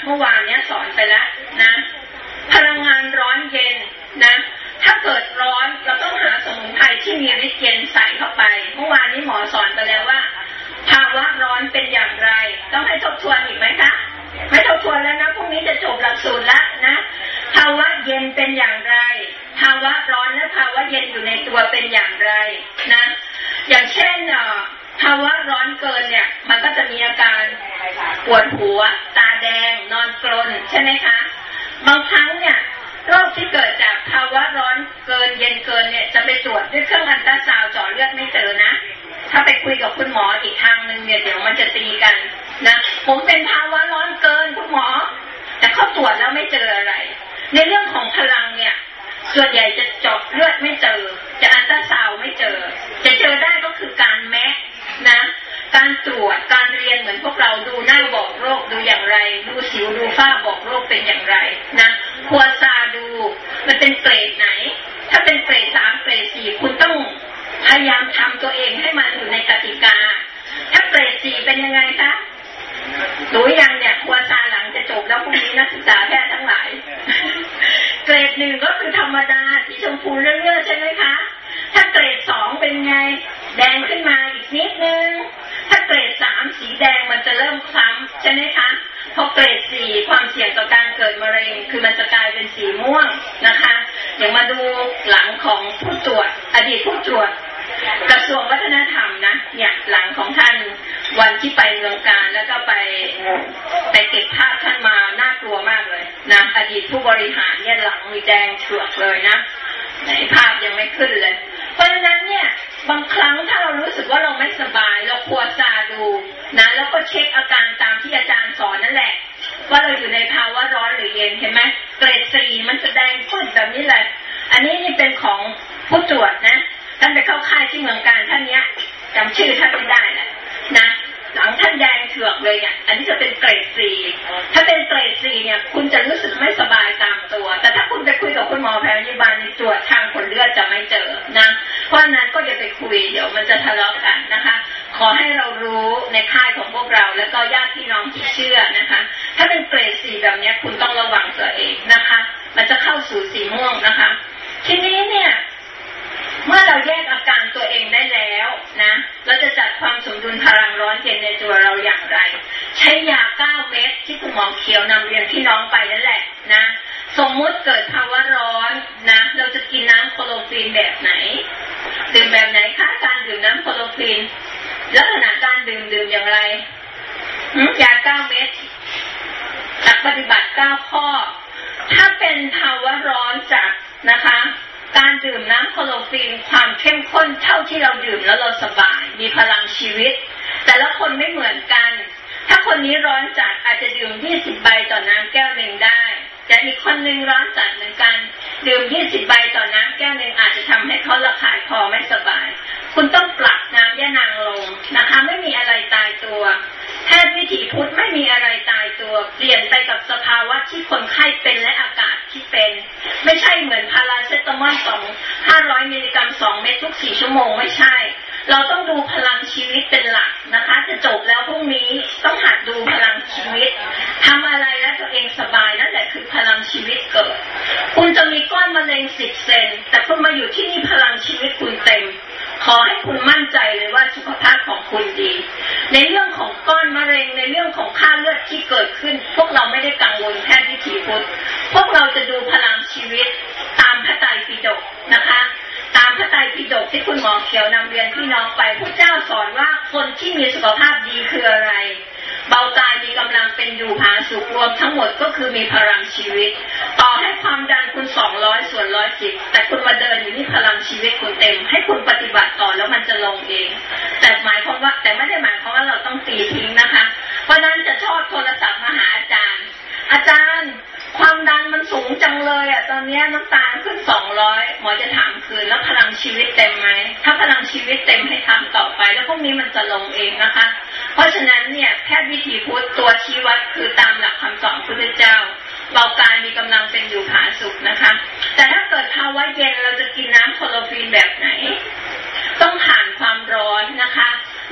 เมื่อวานเนี้ยสอนไปแล้วนะพลังงานร้อนเย็นนะถ้าเกิดร้อนเราต้องหาสมุนไพรที่มีฤทธิ์เย็นใส่เข้าไปเมื่อวานนี้หมอสอนไปแล้วว่าภาวะร้อนเป็นอย่างไรต้องให้ทบทวนอีกไหมคะไม่ทบทวนแล้วนะพรุ่งนี้จะจบหลักสูตรแล้วนะภาวะเย็นเป็นอย่างไรภาวะร้อนและภาวะเย็นอยู่ในตัวเป็นอย่างไรนะอย่างเช่นภาวะร้อนเกินเนี่ยมันก็จะมีอาการปวดหัวตาแดงนอนกรนใช่ไหมคะบางครั้งเนี่ยโรคที่เกิดจากภาวะร้อนเกินเย็นเกินเนี่ยจะไปตรวจด้วยเครื่องอัลตราซาวด์เจาะเลือดไม่เจอนะถ้าไปคุยกับคุณหมออีกทางนึงเนี่ยเดี๋ยวมันจะตีกันนะผมเป็นภาวะร้อนเกินคุณหมอแต่เขาตรวจแล้วไม่เจออะไรในเรื่องของพลังเนี่ยส่วนใหญ่จะเจาะเลือดไม่เจอจะอัลตราซาวด์ไม่เจอจะเจอได้ก็คือการแมะนะการตรวจการเรียนเหมือนพวกเราดูหน้าบอกโรคดูอย่างไรดูสิวดูฝ้าบอกโรคเป็นอย่างไรนะควรซาดูมันเป็นเกรดไหนถ้าเป็นเกรดสามเกรดสี่คุณต้องพยายามทำตัวเองให้มันอยู่ในกติกาถ้าเกรดสี่เป็นยังไงคะรู้ยังเนี่ยควรซาหลังจะจบแล้วพรุ่งนี้นักศึกษาแพทย์ทั้งหลายเกรดหนึ่งก็คือธรรมดาสีชมพูเรื่อยๆใช่ไหมคะถ้าเกรดสองเป็นไงแดงขึ้นมาอีกนิดนึงถ้าเกรดสามสีแดงมันจะเริ่มคล้ำใช่ไหมคะพอเกรดสี่ความเสี่ยงต่อการเกิดมะเร็งคือมันจะกลายเป็นสีม่วงนะคะอย่างมาดูหลังของผู้ตรวจอดีตผู้ตรวจกระทรวงวัฒนธรรมนะเนี่ยหลังของท่านวันที่ไปเมืองการแล้วก็ไปไปเก็บภาพท่านมาน่ากลัวมากเลยนะอดีตผู้บริหารเนี่ยหลังมีแดงเฉือกเลยนะในภาพยังไม่ขึ้นเลยเพราะฉะนั้นเนี่ยบางครั้งถ้าเรารู้สึกว่าเราไม่สบายเราควรซาดูนะแล้วก็เช็คอาการตามที่อาจารย์สอนนั่นแหละว่าเราอยู่ในภาวะร้อนหรือเย็นเห็นไหมเกรดสี่มันแสดงขึ้นแบบนี้เลยอันนี้นี่เป็นของผู้ตรวจนะท่านไปเข้าค่ายที่เมืองการท่านเนี้ยจำชื่อท่านไม่ได้แหละนะหลังท่านแดงเถือกเลยเนี่ยอันนี้จะเป็นเกรดสี่ถ้าเป็นเกรดสี่เนี่ยคุณจะรู้สึกไม่สบายตามตัวแต่ถ้าคุณไปคุยกับคุณหมอแพทย์พยาบาลตรวจทางผลเลือดจะไม่เจอนะเพราะนั้นก็อย่าไปคุยเดี๋ยวมันจะทะเลาะกันนะคะขอให้เรารู้ในค่ายของพวกเราแล้วก็ญาติพี่น้องที่เชื่อนะคะถ้าเป็นเกรดสี่แบบนี้คุณต้องระวังตัวเองนะคะมันจะเข้าสู่สีม่วงนะคะทีนี้เนี่ยเมื่อเราแยกอาการตัวเองได้แล้วนะเราจะจัดความสมดุลพลังร้อนเย็นในตัวเราอย่างไรใช้ยาเก้าเม็ดที่คุณหมอเขียวนำเรียนพี่น้องไปนั่นแหละนะสมมุติเกิดภาวะร้อนนะเราจะกินน้ำโคโลฟีนแบบไหนดื่มแบบไหนคะการดื่มน้ำโคโลฟีนลักษณะการดื่มดื่มอย่างไรยาเก้าเม็ดหลักปฏิบัติเก้าข้อถ้าเป็นภาวะร้อนจัดนะคะการดื่มน้ำโคโลฟีนความเข้มข้นเท่าที่เราดื่มแล้วเราสบายมีพลังชีวิตแต่ละคนไม่เหมือนกันถ้าคนนี้ร้อนจัดอาจจะดื่มยี่สิบใบต่อน้ำแก้วหนึ่งได้แต่อีกคนนึงร้อนจัดเหมือนกันดื่มยี่สิบใบต่อน้ำแก้วหนึ่งอาจจะทำให้เขาระคายคอไม่สบายคุณต้องปรับน้ำยะนางลงนะคะไม่มีอะไรตายตัวแพทย์วิถีพุทธไม่มีอะไรตายตัวเปลี่ยนไปกับสภาวะที่คนไข้เป็นและอากาศที่เป็นไม่ใช่เหมือนพาราเซตามอลสองห้าร้อยมิลลิกรัมสองเม็ดทุกสี่ชั่วโมงไม่ใช่เราต้องดูพลังชีวิตเป็นหลักนะคะจะจบแล้วพรุ่งนี้ต้องหัดดูพลังชีวิตทำอะไรแล้วตัวเองสบายนั่นแหละคือพลังชีวิตเกิดคุณจะมีก้อนมะเร็งสิบเซนแต่คุณมาอยู่ที่นี่พลังชีวิตคุณเต็มขอให้คุณมั่นใจเลยว่าสุขภาพของคุณดีในเรื่องของก้อนมะเร็งในเรื่องของค่าเลือดที่เกิดขึ้นพวกเราไม่ได้กังวลแพทย์วิถีพุทธพวกเราจะดูพลังชีวิตตามพระไตรปิฎกนะคะตามพระไตรปิฎกที่คุณหมอเขียวนำเรียนพี่น้องไปพระเจ้าสอนว่าคนที่มีสุขภาพดีคืออะไรเบากายมีกำลังเป็นอยู่ผาสุกรวมทั้งหมดก็คือมีพลังชีวิตต่อให้ความดันคุณสองร้อยส่วนร้อยสิบแต่คุณมาเดินอยู่นี่พลังชีวิตคุณเต็มให้คุณปฏิบัติต่อแล้วมันจะลงเองแต่หมายความว่าแต่ไม่ได้หมายความว่าเราต้องตีทิ้งนะคะเพราะนั้นจะชอบโทรศัพท์มาหาอาจารย์อาจารย์ความดันมันสูงจังเลยอ่ะตอนนี้น้ำตาลขึ้นสองร้อยหมอจะถามคืนแล้วพลังชีวิตเต็มไหมถ้าพลังชีวิตเต็มให้ทำต่อไปแล้วพวกนี้มันจะลงเองนะคะเพราะฉะนั้นเนี่ยแพทย์วิถีพุทธตัวชี้วัดคือตามหลักคำสอนพุทธเจ้าเบากายมีกำลังเป็นอยู่ผาสุกนะคะแต่ถ้าเกิดภาวะเย็นเราจะกินน้ำโคโลฟีนแบบไหนต้องผ่านความร้อนนะคะนะ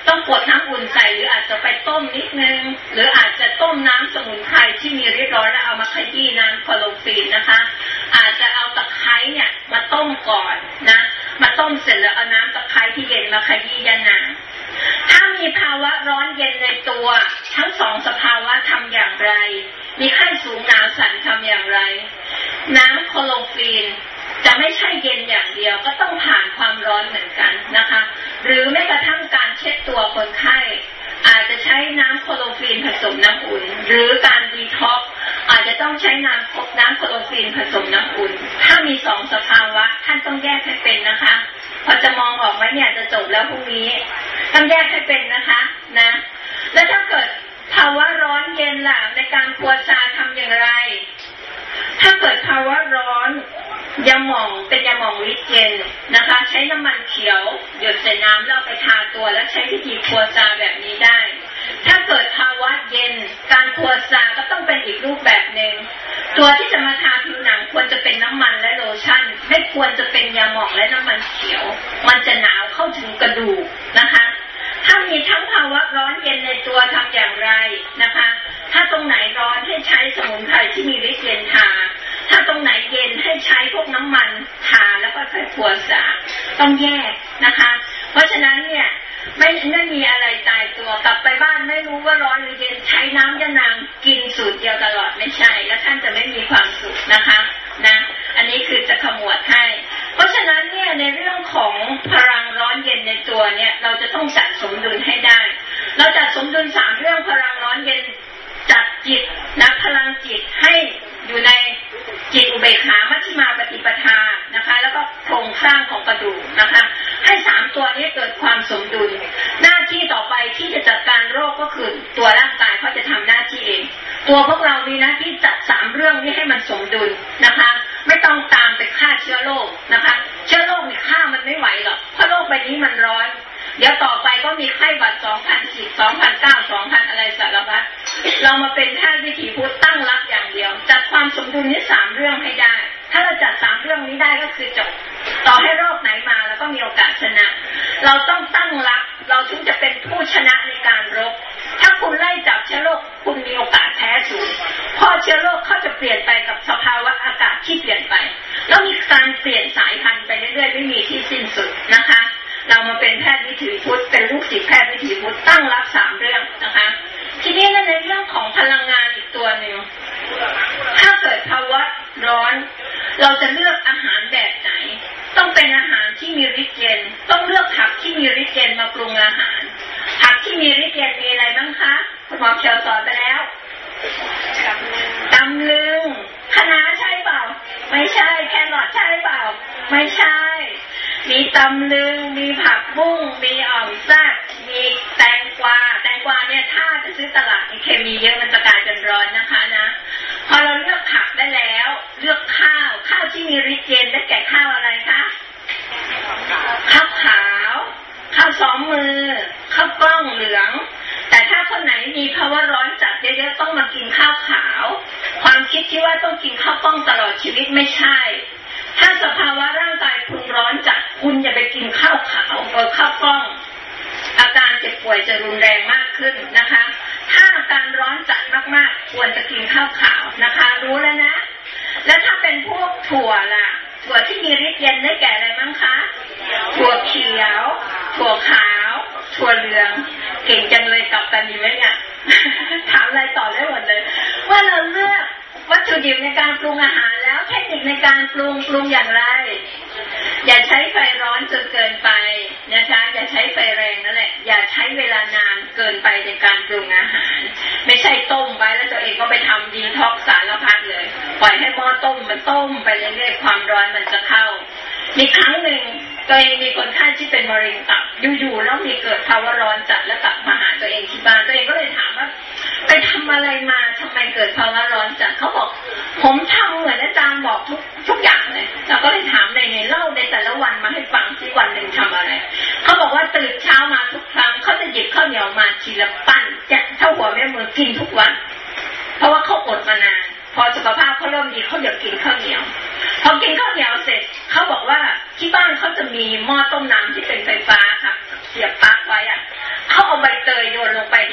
ต้องกดน้ำอุ่นใส่หรืออาจจะไปต้มนิดนึงหรืออาจจะต้มน้ำสมุนไพรที่มีฤทธิ์ร้อนแล้วเอามาขยี้น้ำคลอโรฟินนะคะอาจจะเอาตะไคร้เนี่ยมาต้มก่อนนะมาต้มเสร็จแล้วเอาน้ำตะไคร้ที่เย็นมาขยี้ยานางถ้ามีภาวะร้อนเย็นในตัวทั้งสองสภาวะทำอย่างไรมีไข้สูงหนาวสั่นทำอย่างไรน้ำคลอโรฟินจะไม่ใช่เย็นอย่างเดียวก็ต้องผ่านความร้อนเหมือนกันนะคะหรือแม้กระทั่งการเช็ดตัวคนไข้อาจจะใช้น้ำคลอโรฟินผสมน้ำอุ่นหรือการดีท็อกซ์อาจจะต้องใช้น้ำพกน้ำคลอโรฟินผสมน้ำอุ่นถ้ามีสองสภาวะท่านต้องแยกให้เป็นนะคะพอจะมองออกไหมเนี่ยจะจบแล้วพรุ่งนี้ต้องแยกให้เป็นนะคะนะแล้วถ้าเกิดภาวะร้อนเย็นล่ะในการครัวซาทำอย่างไรถ้าเกิดภาวะร้อนยาหม่องเป็นยาหม่องลิเจนนะคะใช้น้ำมันเขียวหยดใส่น้ำแล้วไปทาตัวแล้วใช้วิธีครัวซาแบบนี้ได้ถ้าเกิดภาวะเย็นการครัวซาก็ต้องเป็นอีกรูปแบบหนึ่งตัวที่จะมาทาผิวหนังควรจะเป็นน้ำมันและโลชั่นไม่ควรจะเป็นยาหม่องและน้ำมันเขียวมันจะหนาวเข้าถึงกระดูกนะคะถ้ามีทั้งภาวะร้อนเย็นในตัวทำอย่างไรนะคะถ้าตรงไหนร้อนให้ใช้สมุนไพรที่มีฤทธิ์เย็นทาถ้าตรงไหนเย็นให้ใช้พวกน้ำมันทาแล้วก็ค่อยครัวซาต้องแยกนะคะเพราะฉะนั้นเนี่ยไม่ไม่มีอะไรตายตัวกลับไปบ้านไม่รู้ว่าร้อนหรือเย็นใช้น้ำยะนางกินสูตรเดียวตลอดไม่ใช่แล้วท่านจะไม่มีความสุขนะคะนะอันนี้คือจะขมวดให้เพราะฉะนั้นเนี่ยในเรื่องของพลังร้อนเย็นในตัวเนี่ยเราจะต้องจัดสมดุลให้ได้เราจัดสมดุลสามเรื่องพลังร้อนเย็นจัดจิตนะพลังจิตให้อยู่ในจิตอุเบกขามัชฌิมาปฏิปทานะคะแล้วก็โครงสร้างของกระดูกนะคะให้สามตัวนี้เกิดความสมดุลหน้าที่ต่อไปที่จะจัดการโรคก็คือตัวร่างกายเขาจะทำหน้าที่เองตัวพวกเรามีหน้าที่จัดสามเรื่องนี้ให้มันสมดุลนะคะไม่ต้องตามไปฆ่าเชื้อโรคนะคะเชื้อโรคมีฆ่ามันไม่ไหวหรอกเพราะโรคใบนี้มันร้อนเดี๋ยวต่อไปก็มีไข้หวัดสองพันสิบ สองพันเก้า สองพันอะไรสารพัดเรามาเป็นแพทย์วิถีพุทธตั้งรับอย่างเดียวจัดความสมดุลนี้สามเรื่องให้ได้ถ้าเราจัดสามเรื่องนี้ได้ก็คือจบต่อให้โรคไหนมาแล้วก็มีโอกาสชนะเราต้องตั้งรับเราถึงจะเป็นผู้ชนะในการรบถ้าคุณไล่จับเชื้อโรคคุณมีโอกาสแพ้สูงพอเชื้อโรคเขาจะเปลี่ยนไปกับสภาวะอากาศที่เปลี่ยนไปแล้วมีการเปลี่ยนสายพันธุ์ไปเรื่อยๆไม่มีที่สิ้นสุดนะคะเรามาเป็นแพทย์วิถีพุทธเป็นลูกศิษย์แพทย์วิถีพุทธตั้งรับสามเรื่องนะคะทีนี้ในเรื่องของพลังงานอีกตัวหนึ่งถ้าเกิดภาวะร้อนเราจะเลือกอาหารแบบไหนต้องเป็นอาหารที่มีฤทธิ์เย็นต้องเลือกผักที่มีฤทธิ์เย็นมาปรุงอาหารผักที่มีฤทธิ์เย็นมีอะไรบ้างคะคุณหมอเชียวสอนไปแล้วตำลึงคะน้าใช่เปล่าไม่ใช่แครอทใช่เปล่าไม่ใช่มีตำลึงมีผักบุ้งมีอ่อมแซ่บมีแตงกวาแตงกวาเนี่ยถ้าจะซื้อตลาดเคมีเยอะมันจะกลายเป็นร้อนนะคะนะพอเราเลือกผักได้แล้วเลือกข้าวข้าวที่มีฤทธิ์เย็นได้แก่ข้าวอะไรคะข้าวขาวข้าวสองมือข้าวกล้องเหลืองแต่ถ้าคนไหนมีภาวะร้อนจัดเยอะๆต้องมากินข้าวขาวความคิดที่ว่าต้องกินข้าวกล้องตลอดชีวิตไม่ใช่ถ้าสภาวะร่างกายคุณร้อนจัดคุณอย่าไปกินข้าวขาวเออข้าวกล้องอาการเจ็บป่วยจะรุนแรงมากขึ้นนะคะถ้าอาการร้อนจัดมากๆควรจะกินข้าวขาวนะคะรู้แล้วนะแล้วถ้าเป็นพวกถั่วล่ะถั่วที่มีฤทธิ์เย็นได้แก่อะไรบ้างคะถั่วเขียวถั่วขาวถั่วเหลืองเก่งจังเลยกับตันดีไหมเนี่ยถามอะไรต่อได้หมดเลยว่าเราเลือกวัตถุดิบในการปรุงอาหารแล้วเทคนิคในการปรุงปรุงอย่างไรอย่าใช้ไฟร้อนจนเกินไปนะคะอย่าใช้ไฟแรงนั่นแหละอย่าใช้เวลานานเกินไปในการปรุงอาหารไม่ใช่ต้มไปแล้วตัวเองก็ไปทำดีท็อกซ์สารพัดเลยปล่อยให้หม้อต้มมันต้มไปเรื่อยๆความร้อนมันจะเข้ามีครั้งหนึ่งตัวเองมีคนไข้ที่เป็นมะเร็งตับอยู่ๆแล้วมีเกิดภาวะร้อนจัดแล้วกลับมาหาตัวเองที่บ้านตัวเองก็เลยถามว่าไปทำอะไรมาทำไมเกิดภาวะร้อนจัดเขาบอกผมทำเหมือนอาจารย์บอกทุกทุกอย่างเลยเราก็เลยถามในในเล่าในแต่ละวันมาให้ฟังที่วันหนึ่งทำอะไรเขาบอกว่าตื่นเช้ามาทุกครั้งเขาจะหยิบข้าวเหนียวมาทีละปั้นจะเท่าหัวแม่มือกินทุกวันเพราะว่าเขาอดมานานพอสุขภาพเขาเริ่มดีเขาอยากกินข้าวเหนียวพอกินข้าวเหนียวเสร็จเขาบอกว่าที่บ้านเขาจะมีหม้อต้มน้ำที่เป็นไฟฟ้าค่ะเสียบปลั๊กไว้อะเขา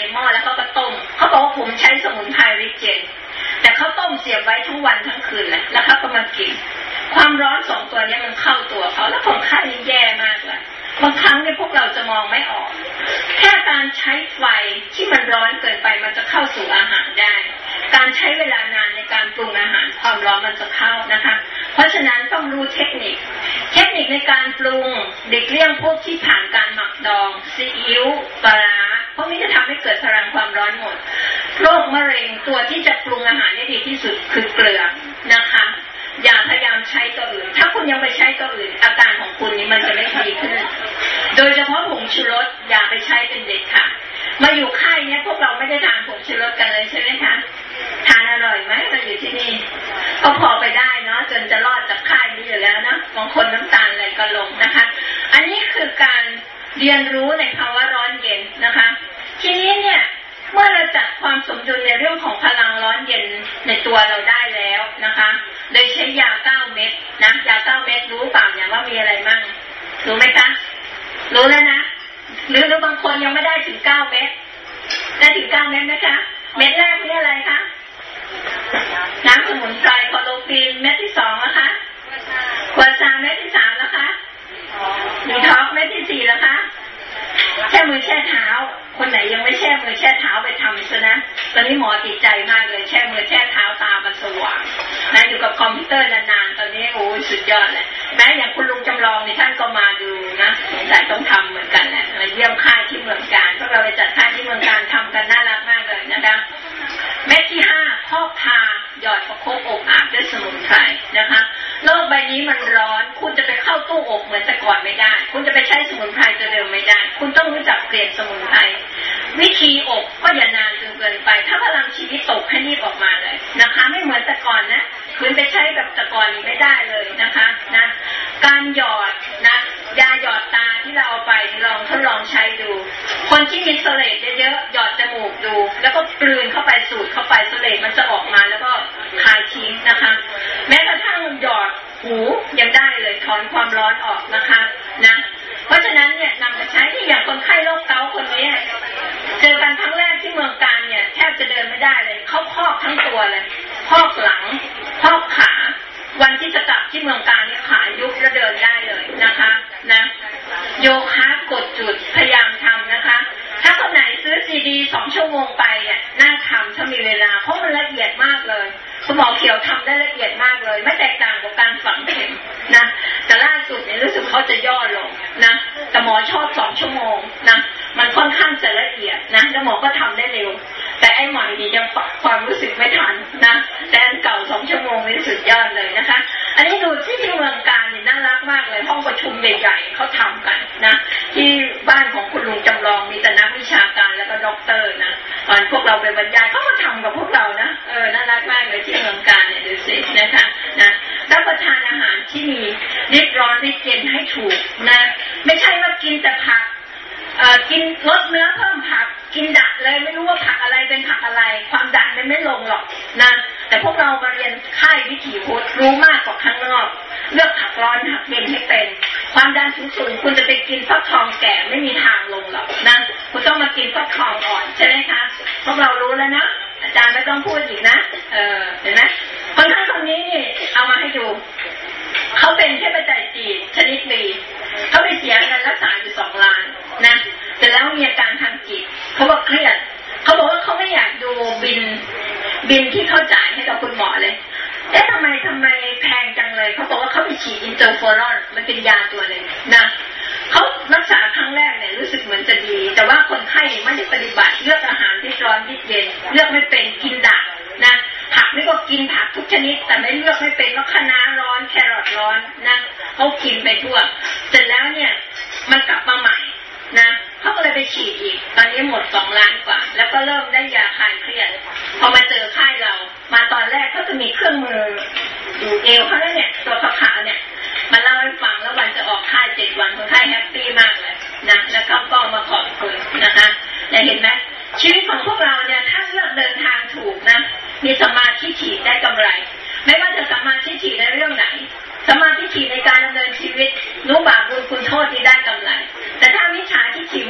หม้อแล้วเขาก็ต้มเขาบอกว่าผมใช้สมุนไพรริเจนแต่เขาต้มเสียบไว้ทั้งวันทั้งคืนเลยแล้วเขาก็มากินความร้อนสองตัวนี้มันเข้าตัวเขาแล้วคนไข้แย่มากเลยบางครั้งเนี่ยพวกเราจะมองไม่ออกแค่การใช้ไฟที่มันร้อนเกินไปมันจะเข้าสู่อาหารได้การใช้เวลานานในการปรุงอาหารความร้อนมันจะเข้านะคะเพราะฉะนั้นต้องรู้เทคนิคเทคนิคในการปรุงเด็กเลี่ยงพวกที่ผ่านการหมักดองซีอิ๊วปลาร้าพวกนี้จะทำให้เกิดพลังความร้อนหมดโรคมะเร็งตัวที่จะปรุงอาหารได้ดีที่สุดคือเกลือนะคะอย่าพยายามใช้ตัวอื่นถ้าคุณยังไปใช้ตัวอื่นอาการของคุณนี้มันจะไม่ดีขึ้นโดยเฉพาะผงชูรสอย่าไปใช้เป็นเด็ดค่ะมาอยู่ค่ายนี้พวกเราไม่ได้ทานผงชูรสกันเลยใช่ไหมคะทานอร่อยไหมมาอยู่ที่นี่ก็พอไปได้เนาะจนจะรอดจากค่ายนี้อยู่แล้วเนาะบางคนน้ำตาลอะไรก็ลงนะคะอันนี้คือการเรียนรู้ในภาวะร้อนเย็นนะคะทีนี้เนี่ยเมื่อเราจัดความสมดุลในเรื่องของพลังร้อนเย็นในตัวเราได้แล้วนะคะโดยใช้ยาเก้าเม็ดนะยาเก้าเม็ดรู้เปล่าเนี่ยว่ามีอะไรมั่งรู้ไหมคะรู้แล้วนะหรือหรือบางคนยังไม่ได้ถึงเก้าเม็ดได้ถึงเก้าเม็ดไหมคะเม็ดแรกนี่อะไรคะน้ำสมุนไพรคอโลฟีนเม็ดที่สองนะคะกัวซาเม็ดที่สามแล้วคะดีท็อกเม็ดที่สี่แล้วคะแช่มือแช่เท้าคนไหนยังไม่แช่มือแช่เท้าไปทำซะนะตอนนี้หมอติดใจมากเลยแช่มือแช่เท้าตามันสว่างนะอยู่กับคอมพิวเตอร์นานๆตอนนี้โอ้สุดยอดเลยแม้อย่างคุณลุงจำลองนี่ท่านก็มาดูนะสงสัยต้องทำเหมือนกันแหละมาเยี่ยมค่ายที่เมืองการพวกเราไปจัดค่ายที่เมืองการทำกันน่ารักมากเลยนะคะเม็ดที่ห้าพอกพาหยอดประคบอกอาบด้วยสมุนไพรนะคะโลกใบนี้มันร้อนคุณจะไปเข้าตู้อบเหมือนแต่ก่อนไม่ได้คุณจะไปใช้สมุนไพรตัวเดิมไม่ได้คุณต้องรู้จักเปลี่ยนสมุนไพรวิธีอบก็อย่านานจนเกินไปถ้าพลังชีวิตตกให้รีบออกมาเลยนะคะไม่เหมือนแต่ก่อนนะคุณไปใช้แบบแต่ก่อนนี้ไม่ได้เลยนะคะนะการหยอดนะยาหยอดตาที่เราเอาไปลองทดลองใช้ดูคนที่มีเสลดเยอะๆหยอดจมูกดูแล้วก็กลืนเข้าไปสูดเข้าไปเสลดมันจะออกมาแล้วก็คายทิ้งนะคะแม้กระทั่งหยอดหูยังได้เลยถอนความร้อนออกนะคะนะเพราะฉะนั้นเนี่ยนำมาใช้ที่อย่างคนไข้โรคเกาต์คนนี้เจอกันครั้งแรกที่เมืองการเนี่ยแทบจะเดินไม่ได้เลยเขาพอกทั้งตัวเลยพอกหลังพอกขาวันที่จะกลับที่เมืองการนี่ขายุบแล้วเดินได้เลยนะคะนะโยคะกดจุดพยายามทำนะคะถ้าคนไหนซื้อซีดีสองชั่วโมงไปเนี่ยนั่งทำถ้ามีเวลาเพราะมันละเอียดมากเลยคุณหมอเขียวทำได้ละเอียดมากเลยไม่แตกต่างกับการฝังเข็มนะแต่ล่าสุดเนี่ยรู้สึกเขาจะย่อลงนะแต่หมอชอบสองชั่วโมงนะมันค่อนข้างจะละเอียดนะแล้วหมอก็ทำได้เร็วแต่ไอ้หมอดียังความรู้สึกไม่ทันนะแต่อันเก่าสองชั่วโมงนี่สุดยอดเลยนะคะอันนี้ดูที่ที่เมืองการเนี่ยน่ารักมากเลยห้องประชุมใหญ่ๆเขาทำกันนะที่บ้านของคุณลุงจำลองมีแต่นักวิชาการแล้วก็ด็อกเตอร์นะตอนพวกเราไปบรรยายเขาก็ทำกับพวกเรานะเออน่ารักมากเลยที่เมืองการเนี่ยดูสินะคะนะรับประทานอาหารที่มีริดร้อนริดเย็นให้ถูกนะไม่ใช่ว่ากินแต่ผักเอ่อกินลดเนื้อเพิ่มผักกินดักเลยไม่รู้ว่าผักอะไรเป็นผักอะไรความดันมันไม่ลงหรอกนะแต่พวกเรามาเรียนค่ายวิถีพุทธรู้มากกว่าข้างนอกเลือกผักร้อนผักเย็นให้เป็นความดันสูงๆคุณจะไปกินฟักทองแก่ไม่มีทางลงหรอกนะคุณต้องมากินฟักทองอ่อนใช่ไหมคะพวกเรารู้แล้วนะอาจารย์ไม่ต้องพูดอีกนะเออเห็นไหมคนไข้คนนี้นี่เอามาให้ดูเขาเป็นเทพใจจีนชนิดบีเขาไปเสียเงินรักษาอยู่สองล้านนะแต่แล้วมีอาการทางจิตเขาบอกเครียดเขาบอกว่าเขาไม่อยากดูบินบินที่เขาจ่ายให้กับคุณหมอเลยเอ๊ะทำไมทำไมแพงจังเลยเขาบอกว่าเขาไปฉีดอินเตอร์โฟรอนมันเป็นยาตัวหนึ่งนะเขารักษาครั้งแรกเนี่ยรู้สึกเหมือนจะดีแต่ว่าคนไข้ไม่ได้ปฏิบัติเลือกอาหารที่ร้อนที่เย็นเลือกไม่เป็นกินดักนะผักนี่ก็กินผักทุกชนิดแต่ไม่เลือกไม่เป็นว่าคะน้าร้อนแครอทร้อนนะเขากินไปทั่วเสร็จแล้วเนี่ยมันกลับมาใหม่นะเขาก็เลยไปฉีดอีกตอนนี้หมดสองล้านกว่าแล้วก็เริ่มได้ยาคลายเครียดพอมาเจอค่ายเรามาตอนแรกเขาจะมีเครื่องมืออยู่เอวเขาเนี่ยตัวขาวๆเนี่ยมาเล่าให้ฟังแล้ววันจะออกค่ายเจ็ดวันคนไข้แฮปปี้มากเลยนะแล้วเขาก็มาขอบคุณนะคะแต่เห็นไหมชีวิตของพวกเราเนี่ยถ้าเลือกเดินทางถูกนะมีสมาธิถี่ได้กำไรไม่ว่าจะสมาธิถี่ในเรื่องไหนสมาธิถี่ในการดำเนินชีวิตรู้บาปบุญคุณโทษที่ได้กำไรแต่ถ้ามิจฉาทิฏฐิ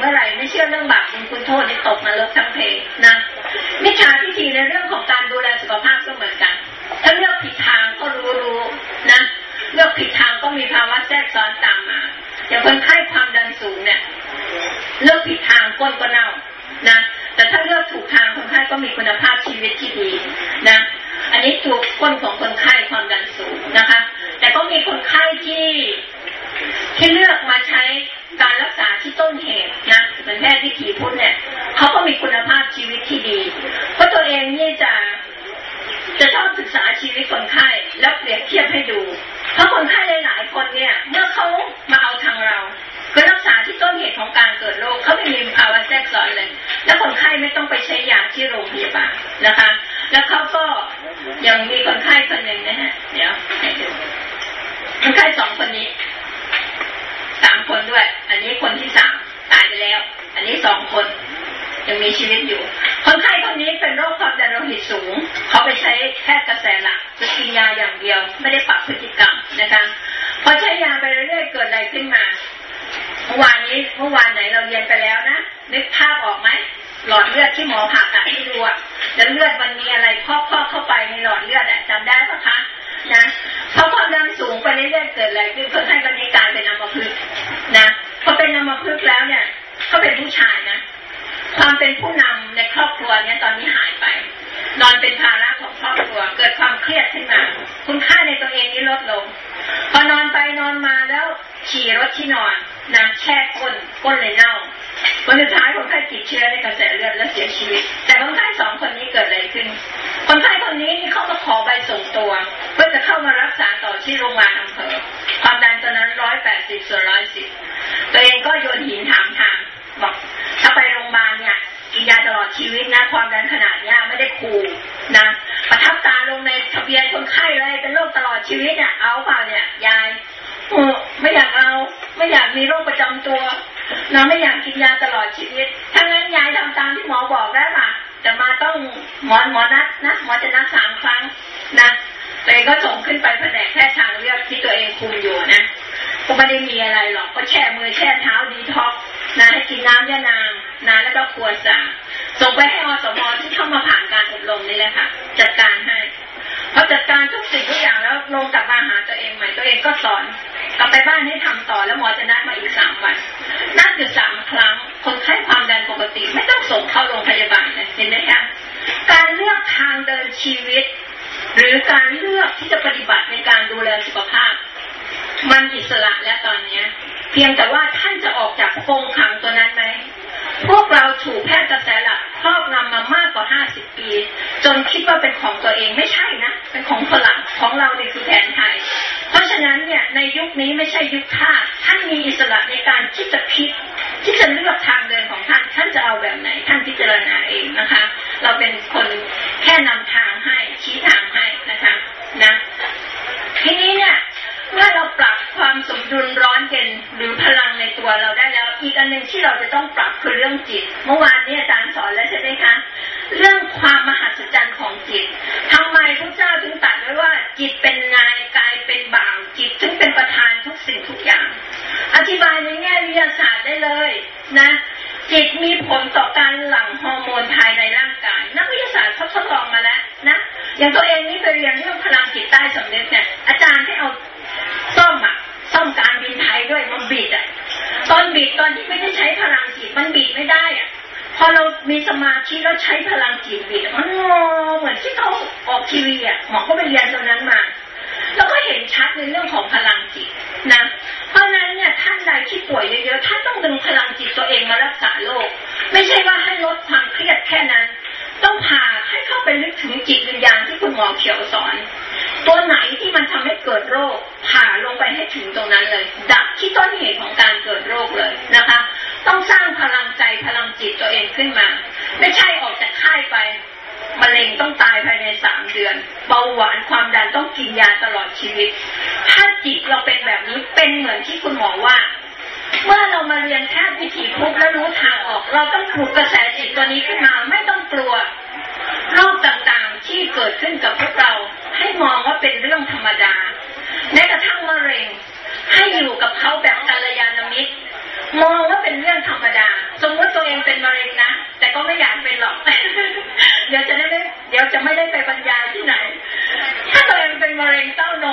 มื่อไหร่ไม่เชื่อเรื่องบาปบุญคุณโทษนี่ตกนรกทั้งเพนะมิจฉาทิฏฐิในเรื่องของการดูแลสุขภาพก็เหมือนกันถ้าเลือกผิดทางก็รู้รู้นะเลือกผิดทางก็มีภาวะแทรกซ้อนตามมาอย่างคนไข้ความดันสูงเนี่ยเลือกผิดทางก้นก็เน่านะแต่ถ้าเลือกถูกทางคนไข้ก็มีคุณภาพชีวิตที่ดีนะอันนี้ถูกก้นของคนไข้ความดันสูงนะคะแต่ก็มีคนไข้ที่ที่เลือกมาใช้การรักษาที่ต้นเหตุนะเหมือนแพทย์วิถีพุทธเนี่ยเขาก็มีคุณภาพชีวิตที่ดีเพราะตัวเองนี่จะจะชอบศึกษาชีวิตคนไข้แล้วเปรียบเทียบให้ดูเพราะคนไข้หลายๆคนเนี่ยเมื่อเขามาเอาทางเราคือรักษาที่ต้นเหตุของการเกิดโรคเขาไม่มีภาวะแทรกซ้อนเลยแล้วคนไข้ไม่ต้องไปใช้ยาที่โรงพยาบาลนะคะแล้วเขาก็ยังมีคนไข้คนหนึ่งนะฮะเดี๋ยวให้ดูคนไข้สองคนนี้สามคนด้วยอันนี้คนที่สามตายไปแล้วอันนี้สองคนยังมีชีวิตอยู่คนไข้คนนี้เป็นโรคความดันโลหิตสูงเขาไปใช้แค่กระแสหลักคือกินยาอย่างเดียวไม่ได้ปรับพฤติกรรมนะคะพอใช้ยาไปเรื่อยๆเกิดอะไรขึ้นมาเมื่อวานนี้เมื่อวานไหนเราเรียนไปแล้วนะนึกภาพออกไหมหลอดเลือดที่หมอผ่าตัดให้ดูอ่ะแล้วเลือดมันมีอะไรพอกๆเข้าไปในหลอดเลือดอ่ะจำได้ปะคะนะพอความดันสูงไปเรื่อยๆเกิดอะไรขึ้นคนไข้คนนี้กลายเป็นอัมพฤกษ์นะพอเป็นอัมพฤกษ์แล้วเนี่ยเขาเป็นผู้ชายนะความเป็นผู้นำในครอบครัวเนี่ยตอนนี้หายไปนอนเป็นภาระของครอบครัวเกิดความเครียดขึ้นมาคุณค่าในตัวเองนี่ลดลงพอนอนไปนอนมาแล้วฉี่รถที่นอนนะแช่ก้นก้นเลยเน่าวันสุดท้ายคนไข้ติดเชื้อในกระแสเลือดและเสียชีวิตแต่คนไข้สองคนนี้เกิดอะไรขึ้นคนไข้คนนี้นี่เขาก็ขอใบส่งตัวเพื่อจะเข้ามารักษาต่อที่โรงพยาบาลอำเภอความดันตอนนั้นร้อยแปดสิบส่วนร้อยสิบตัวเองก็โยนหินถามทางบอกถ้าไปโรงพยาบาลเนี่ยกินยาตลอดชีวิตนะความดันขนาดนี้ไม่ได้ขู่นะประทับตาลงในทะเบียนคนไข้เลยเป็นโรคตลอดชีวิตเนี่ยเอาเปล่าเนี่ยยายไม่อยากเอาไม่อยากมีโรคประจำตัวนะไม่อยากกินยาตลอดชีวิตถ้างั้นยายทำตามที่หมอบอกได้ป่ะแต่มาต้องหมอหมอนัดนะหมอจะนัดสามครั้งนะตัวเองก็ส่งขึ้นไปแผนกแพทย์ทางเลือกที่ตัวเองคุมอยู่นะก็ไม่ได้มีอะไรหรอกก็แช่มือแช่เท้าดีท็อกนะให้กินน้ำยะนางนะแล้วก็ครัวซาส่งไปให้อสมที่เข้ามาผ่านการอบรมนี่แหละค่ะจัดการให้พอจัดการทุกสิ่งทุกอย่างแล้วลงกลับมาหาตัวเองใหม่ตัวเองก็สอนกลับไปบ้านให้ทำต่อแล้วหมอจะนัดมาอีกสามวันนัดอยู่สามครั้งคนไข้ความดันปกติไม่ต้องส่งเข้าโรงพยาบาลเลยเห็นไหมคะการเลือกทางเดินชีวิตหรือการเลือกที่จะปฏิบัติในการดูแลสุขภาพมันอิสระแล้วตอนนี้เพียงแต่ว่าท่านจะออกจากกรงขังตัวนั้นไหมพวกเราถูกแพทย์กระแสหลักครอบงำมามากกว่าห้าสิบปีจนคิดว่าเป็นของตัวเองไม่ใช่นะเป็นของฝรั่งของเราเนี่ยคือแผนไทยเพราะฉะนั้นเนี่ยในยุคนี้ไม่ใช่ยุคทาสท่านมีอิสระในการที่จะคิดที่จะเลือกทางเดินของท่านท่านจะเอาแบบไหนท่านพิจารณาเองนะคะเราเป็นคนแค่นำทางให้ชี้ทางให้นะคะนะทีนี้เนี่ยเมื่อเราปรับความสมดุลร้อนเย็นหรือพลังในตัวเราได้แล้วอีกอันหนึ่งที่เราจะต้องปรับคือเรื่องจิตเมื่อวานนี้อาจารย์สอนแล้วใช่ไหมคะเรื่องความมหัศจรรย์ของจิตทำไมพระเจ้าถึงตรัสไว้ว่าจิตเป็นนายกายเป็นบ่าวจิตถึงเป็นประธานทุกสิ่งทุกอย่างอธิบายในแง่วิทยาศาสตร์ได้เลยนะจิตมีผลต่อการหลั่งฮอร์โมนภายในร่างกายนักวิทยาศาสตร์เขาทดลองมาแล้วนะอย่างตัวเองนี่ไปเรียนเรื่องพลังจิตใต้สำนึกเนี่ยอาจารย์ให้เอาซ่อมอะซ่อมการบินไทยด้วยมันบิดอะตอนบิดตอนที่ไม่ได้ใช้พลังจิตมันบิดไม่ได้อะพอเรามีสมาธิแล้วใช้พลังจิตบิดมันงอเหมือนที่เขาออกทีวีอะหมอเขาไปเรียนตรงนั้นมาแล้วก็เห็นชัดในเรื่องของพลังจิตนะเพราะนั้นเนี่ยท่านใดที่ป่วยเยอะๆท่านต้องดึงพลังจิตตัวเองมารักษาโรคไม่ใช่ว่าให้ลดความเครียดแค่นั้นต้องพาให้เข้าไปลึกถึงจิตวิญญาณที่คุณหมอเขียวสอนตัวไหนที่มันทำให้เกิดโรคผ่าลงไปให้ถึงตรงนั้นเลยดับที่ต้นเหตุของการเกิดโรคเลยนะคะต้องสร้างพลังใจพลังจิตตัวเองขึ้นมาไม่ใช่ออกจากค่ายไปมะเร็งต้องตายภายในสามเดือนเบาหวานความดันต้องกินยาตลอดชีวิตถ้าจิตเราเป็นแบบนี้เป็นเหมือนที่คุณหมอว่าเมื่อเรามาเรียนแพทย์วิถีพุทธแล้วรู้ทางออกเราต้องปลุกกระแสจิตตัวนี้ขึ้นมาไม่ต้องกลัวโรคต่างๆที่เกิดขึ้นกับพวกเราให้มองว่าเป็นเรื่องธรรมดาแม้กระทั่งมะเร็งให้อยู่กับเขาแบบกัลยาณมิตรมองว่าเป็นเรื่องธรรมดา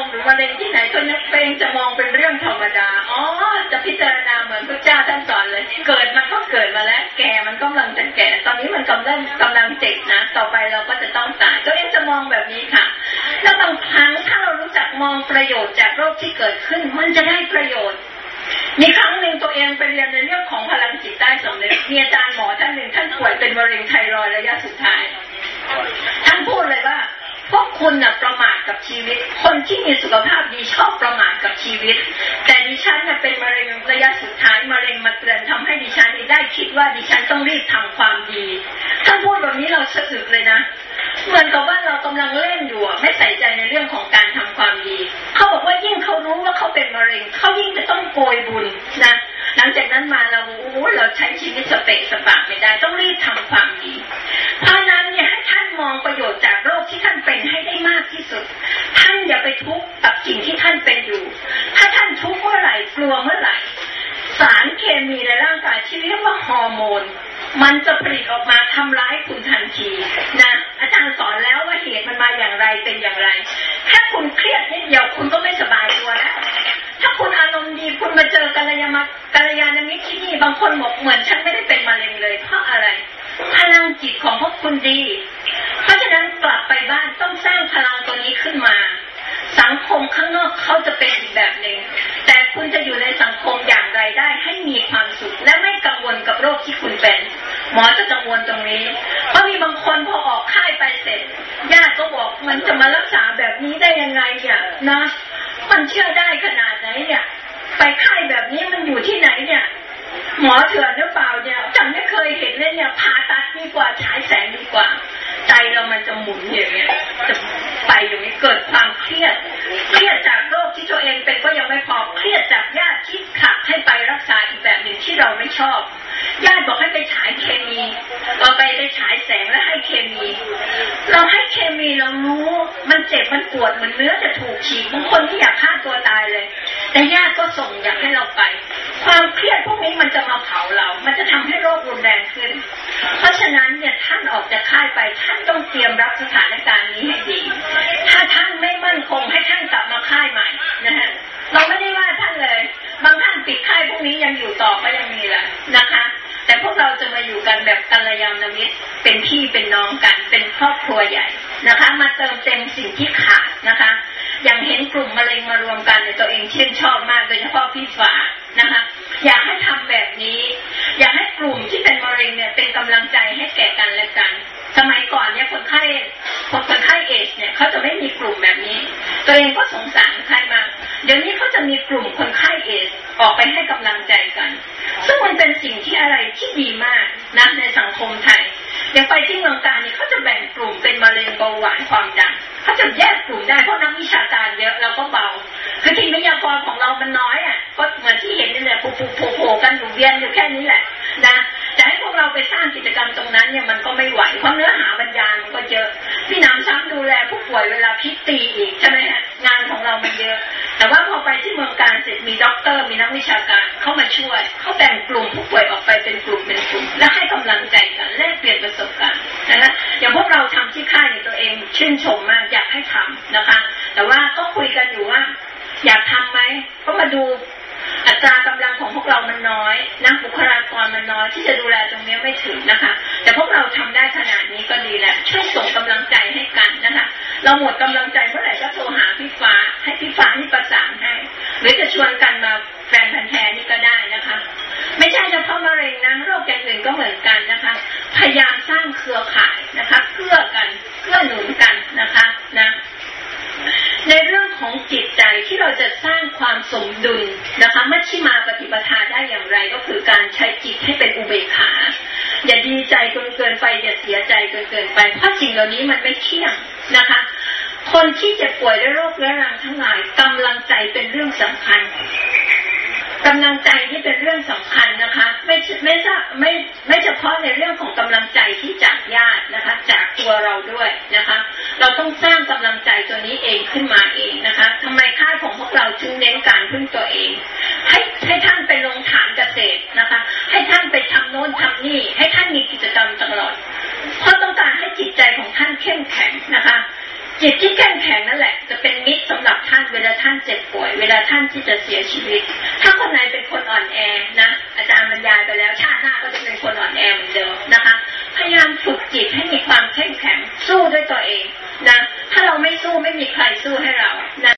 หรือมะเร็งที่ไหนก็นึกเป็นจะมองเป็นเรื่องธรรมดาอ๋อจะพิจารณาเหมือนพระเจ้าท่านสอนเลยเกิดมันก็เกิดมาแล้วแก่มันก็กำลังจะแก่ตอนนี้มันกำลังกำลังเจ็บนะต่อไปเราก็จะต้องตายตัวเองจะมองแบบนี้ค่ะแล้วบางครั้งถ้าเรารู้จักมองประโยชน์จากโรคที่เกิดขึ้นมันจะได้ประโยชน์มีครั้งหนึ่งตัวเองไปเรียนในเรื่องของพลังจิตใต้สำนึกมีอาจารย์หมอท่านหนึ่งท่านป่วยเป็นมะเร็งไทรอยด์ระยะสุดท้ายท่านพูดเลยว่าพวกคุณน่ะประมาทกับชีวิตคนที่มีสุขภาพดีชอบประมาทกับชีวิตแต่ดิฉันน่ะเป็นมะเร็งระยะสุดท้ายมะเร็งมาเตือนทำให้ดิฉันได้คิดว่าดิฉันต้องรีบทำความดีถ้าพูดแบบนี้เราสะอึกเลยนะเหมือนกับว่าเรากำลังเล่นอยู่ไม่ใส่ใจในเรื่องของการทำความดีเขาบอกว่ายิ่งเขารู้ว่าเขาเป็นมะเร็งเขายิ่งจะต้องโกยบุญนะหลังจากนั้นมาเราโอ้เราใช้ชีวิตสเปะสปะไม่ได้ต้องรีบทำความดีเพราะนั้นเนี่ยให้ท่านมองประโยชน์จากโรคที่ท่านเป็นให้ได้มากที่สุดท่านอย่าไปทุกข์กับสิ่งที่ท่านเป็นอยู่ถ้าท่านทุกข์เมื่อไหร่กลัวเมื่อไหร่สารเคมีในร่างกายที่เรียกว่าฮอร์โมนมันจะผลิตออกมาทำร้ายคุณทันทีนะอาจารย์สอนแล้วว่าเหตุมันมาอย่างไรเป็นอย่างไรแค่คุณเครียดนิดเดียวคุณก็ไม่สบายตัวแล้วถ้าคุณอารมณ์ดีคุณมาเจอกัลยาณมิตรกัลยาณมิตรที่นี่บางคนบอกเหมือนฉันไม่ได้เป็นมะเร็งเลยเพราะอะไรพลังจิตของพวกคุณดีเพราะฉะนั้นกลับไปบ้านต้องสร้างพลังตัวนี้ขึ้นมาสังคมข้างนอกเขาจะเป็นอีกแบบหนึ่งแต่คุณจะอยู่ในสังคมอย่างไรได้ให้มีความสุขและไม่กังวลกับโรคที่คุณเป็นหมอจะกังวลตรงนี้เพราะมีบางคนพอออกค่ายไปเสร็จญาติก็บอกมันจะมารักษาแบบนี้ได้ยังไงเนี่ยนะมันเชื่อได้ขนาดไหนเนี่ยไปค่ายแบบนี้มันอยู่ที่ไหนเนี่ยหมอเถื่อนหรือเปล่าเนี่ยฉันไม่เคยเห็นเลยเนี่ยผ่าตัดดีกว่าฉายแสงดีกว่าใจเรามันจะหมุนอย่างเงี้ยจะไปอย่างนี้เกิดความเครียดเครียดจากโรคที่ตัวเองเป็นก็ยังไม่พอเครียดจากญาติที่ขับให้ไปรักษาอีกแบบหนึ่งที่เราไม่ชอบญาติบอกให้ไปฉายเคมีเราไปไปฉายแสงแล้วให้เคมีเราให้เคมีเรารู้มันเจ็บมันปวดเหมือนเนื้อจะถูกฉีกบางคนที่อยากฆ่าตัวตายเลยแต่ญาติก็ส่งอยากให้เราไปความเครียดพวกนี้มันจะมาเผาเรามันจะทำให้โรครุนแรงขึ้นเพราะฉะนั้นเนี่ยท่านออกจากค่ายไปท่านต้องเตรียมรับสถานการณ์นี้ให้ดีถ้าท่านไม่มั่นคงให้ท่านกลับมาค่ายใหม่นะฮะเราไม่ได้ว่าท่านเลยบางท่านปิดค่ายพวกนี้ยังอยู่ต่อก็ยังมีแหละนะคะแต่พวกเราจะมาอยู่กันแบบกัลยาณมิตรเป็นพี่เป็นน้องกันเป็นครอบครัวใหญ่นะคะมาเติมเต็มสิ่งที่ขาดนะคะอย่างเห็นกลุ่มมะเร็งมารวมกันในตัวเองชื่นชอบมากโดยเฉพาะพี่ฝานะคะอยากให้ทำแบบนี้อยากให้กลุ่มที่เป็นมะเร็งเนี่ยเป็นกำลังใจให้แก่กันและกันสมัยก่อนเนี่ยคนไข้คนไข้เอชเนี่ยเขาจะไม่มีกลุ่มแบบนี้ตัวเองก็สงสารใครมาเดี๋ยวนี้เขาจะมีกลุ่มคนไข้เอชออกไปให้กำลังใจกันซึ่งมันเป็นสิ่งที่อะไรที่ดีมากนะในสังคมไทยอย่างไปที่เมืองการนี่เขาจะแบ่งกลุ่มเป็นมะเร็งเบาหวานความดันเขาจะแยกกลุ่มได้เพราะนักวิชาการเยอะเราก็เบาคือทีมวิทยากรของเรามันน้อยอ่ะก็เหมือนที่เห็นนี่แหละปูปูโผล่กันอยู่เวียนอยู่แค่นี้แหละนะแต่ให้พวกเราไปสร้างกิจกรรมตรงนั้นเนี่ยมันก็ไม่ไหวเพราะเนื้อหาบรรยายมันก็เยอะพี่น้ำซ้ำดูแลผู้ป่วยเวลาพิษตีอีกใช่ไหมฮะงานของเรามันเยอะแต่ว่าพอไปที่เมืองการเสร็จมีด็อกเตอร์มีนักวิชาการเข้ามาช่วยเขาแบ่งกลุ่มผู้ป่วยออกไปเป็นกลุ่มเป็นกลุ่มและให้กำลังใจกันแลกเปลี่ยนประสบการณ์นะคะอย่างพวกเราทำที่ค่ายในตัวเองชื่นชมมากอยากให้ทำนะคะแต่ว่าก็คุยกันอยู่ว่าอยากทำไหมก็มาดูอัตรากำลังของพวกเรามันน้อยนักบุคลากรมันน้อยที่จะดูแลตรงนี้ไม่ถึงนะคะแต่พวกเราทำได้ขนาดนี้ก็ดีแล้วช่วยส่งกำลังใจให้กันนะคะเราหมดกำลังใจเมื่อไหร่ก็โทรหาพี่ฟ้าให้พี่ฟ้าที่ประสานให้หรือจะชวนกันมาแฟนพันธุ์แท้นี่ก็ได้นะคะไม่ใช่เฉพาะมะเร็งนะโรคอย่างอื่นก็เหมือนกันนะคะพยายามสร้างเครือข่ายนะคะเกื้อกันเกื้อหนุนกันนะคะนะในเรื่องของจิตใจที่เราจะสร้างความสมดุลนะคะมัชฌิมาปฏิปทาได้อย่างไรก็คือการใช้จิตให้เป็นอุเบกขาอย่าดีใจจนเกินไปอย่าเสียใจจนเกินไปเพราะสิ่งเหล่านี้มันไม่เที่ยงนะคะคนที่เจ็บป่วยด้วยโรคเรื้อรังทั้งหลายกำลังใจเป็นเรื่องสำคัญกำลังใจที่เป็นเรื่องสำคัญนะคะไม่ไม่ไม่ไม่เฉพาะในเรื่องของกำลังใจที่จากญาตินะคะจากตัวเราด้วยนะคะเราต้องสร้างกำลังใจตัวนี้เองขึ้นมาเองนะคะทำไมค่ายของพวกเราจึงเน้นการพึ่งตัวเองให้ให้ท่านไปลงฐานเกษตรนะคะให้ท่านไปทำโน้นทำนี่ให้ท่านมีกิจกรรมตลอดเพราะต้องการให้จิตใจของท่านเข้มแข็งนะคะจิตที่เข้มแข็งนั่นแหละจะเป็นมิตรสำหรับท่านเวลาท่านเจ็บป่วยเวลาท่านที่จะเสียชีวิตถ้าคนไหนเป็นคนอ่อนแอนะอาจารย์บรรยายไปแล้วชาติหน้าก็จะเป็นคนอ่อนแอเหมือนเดิมนะคะพยายามฝึกจิตให้มีความเข้มแข็ง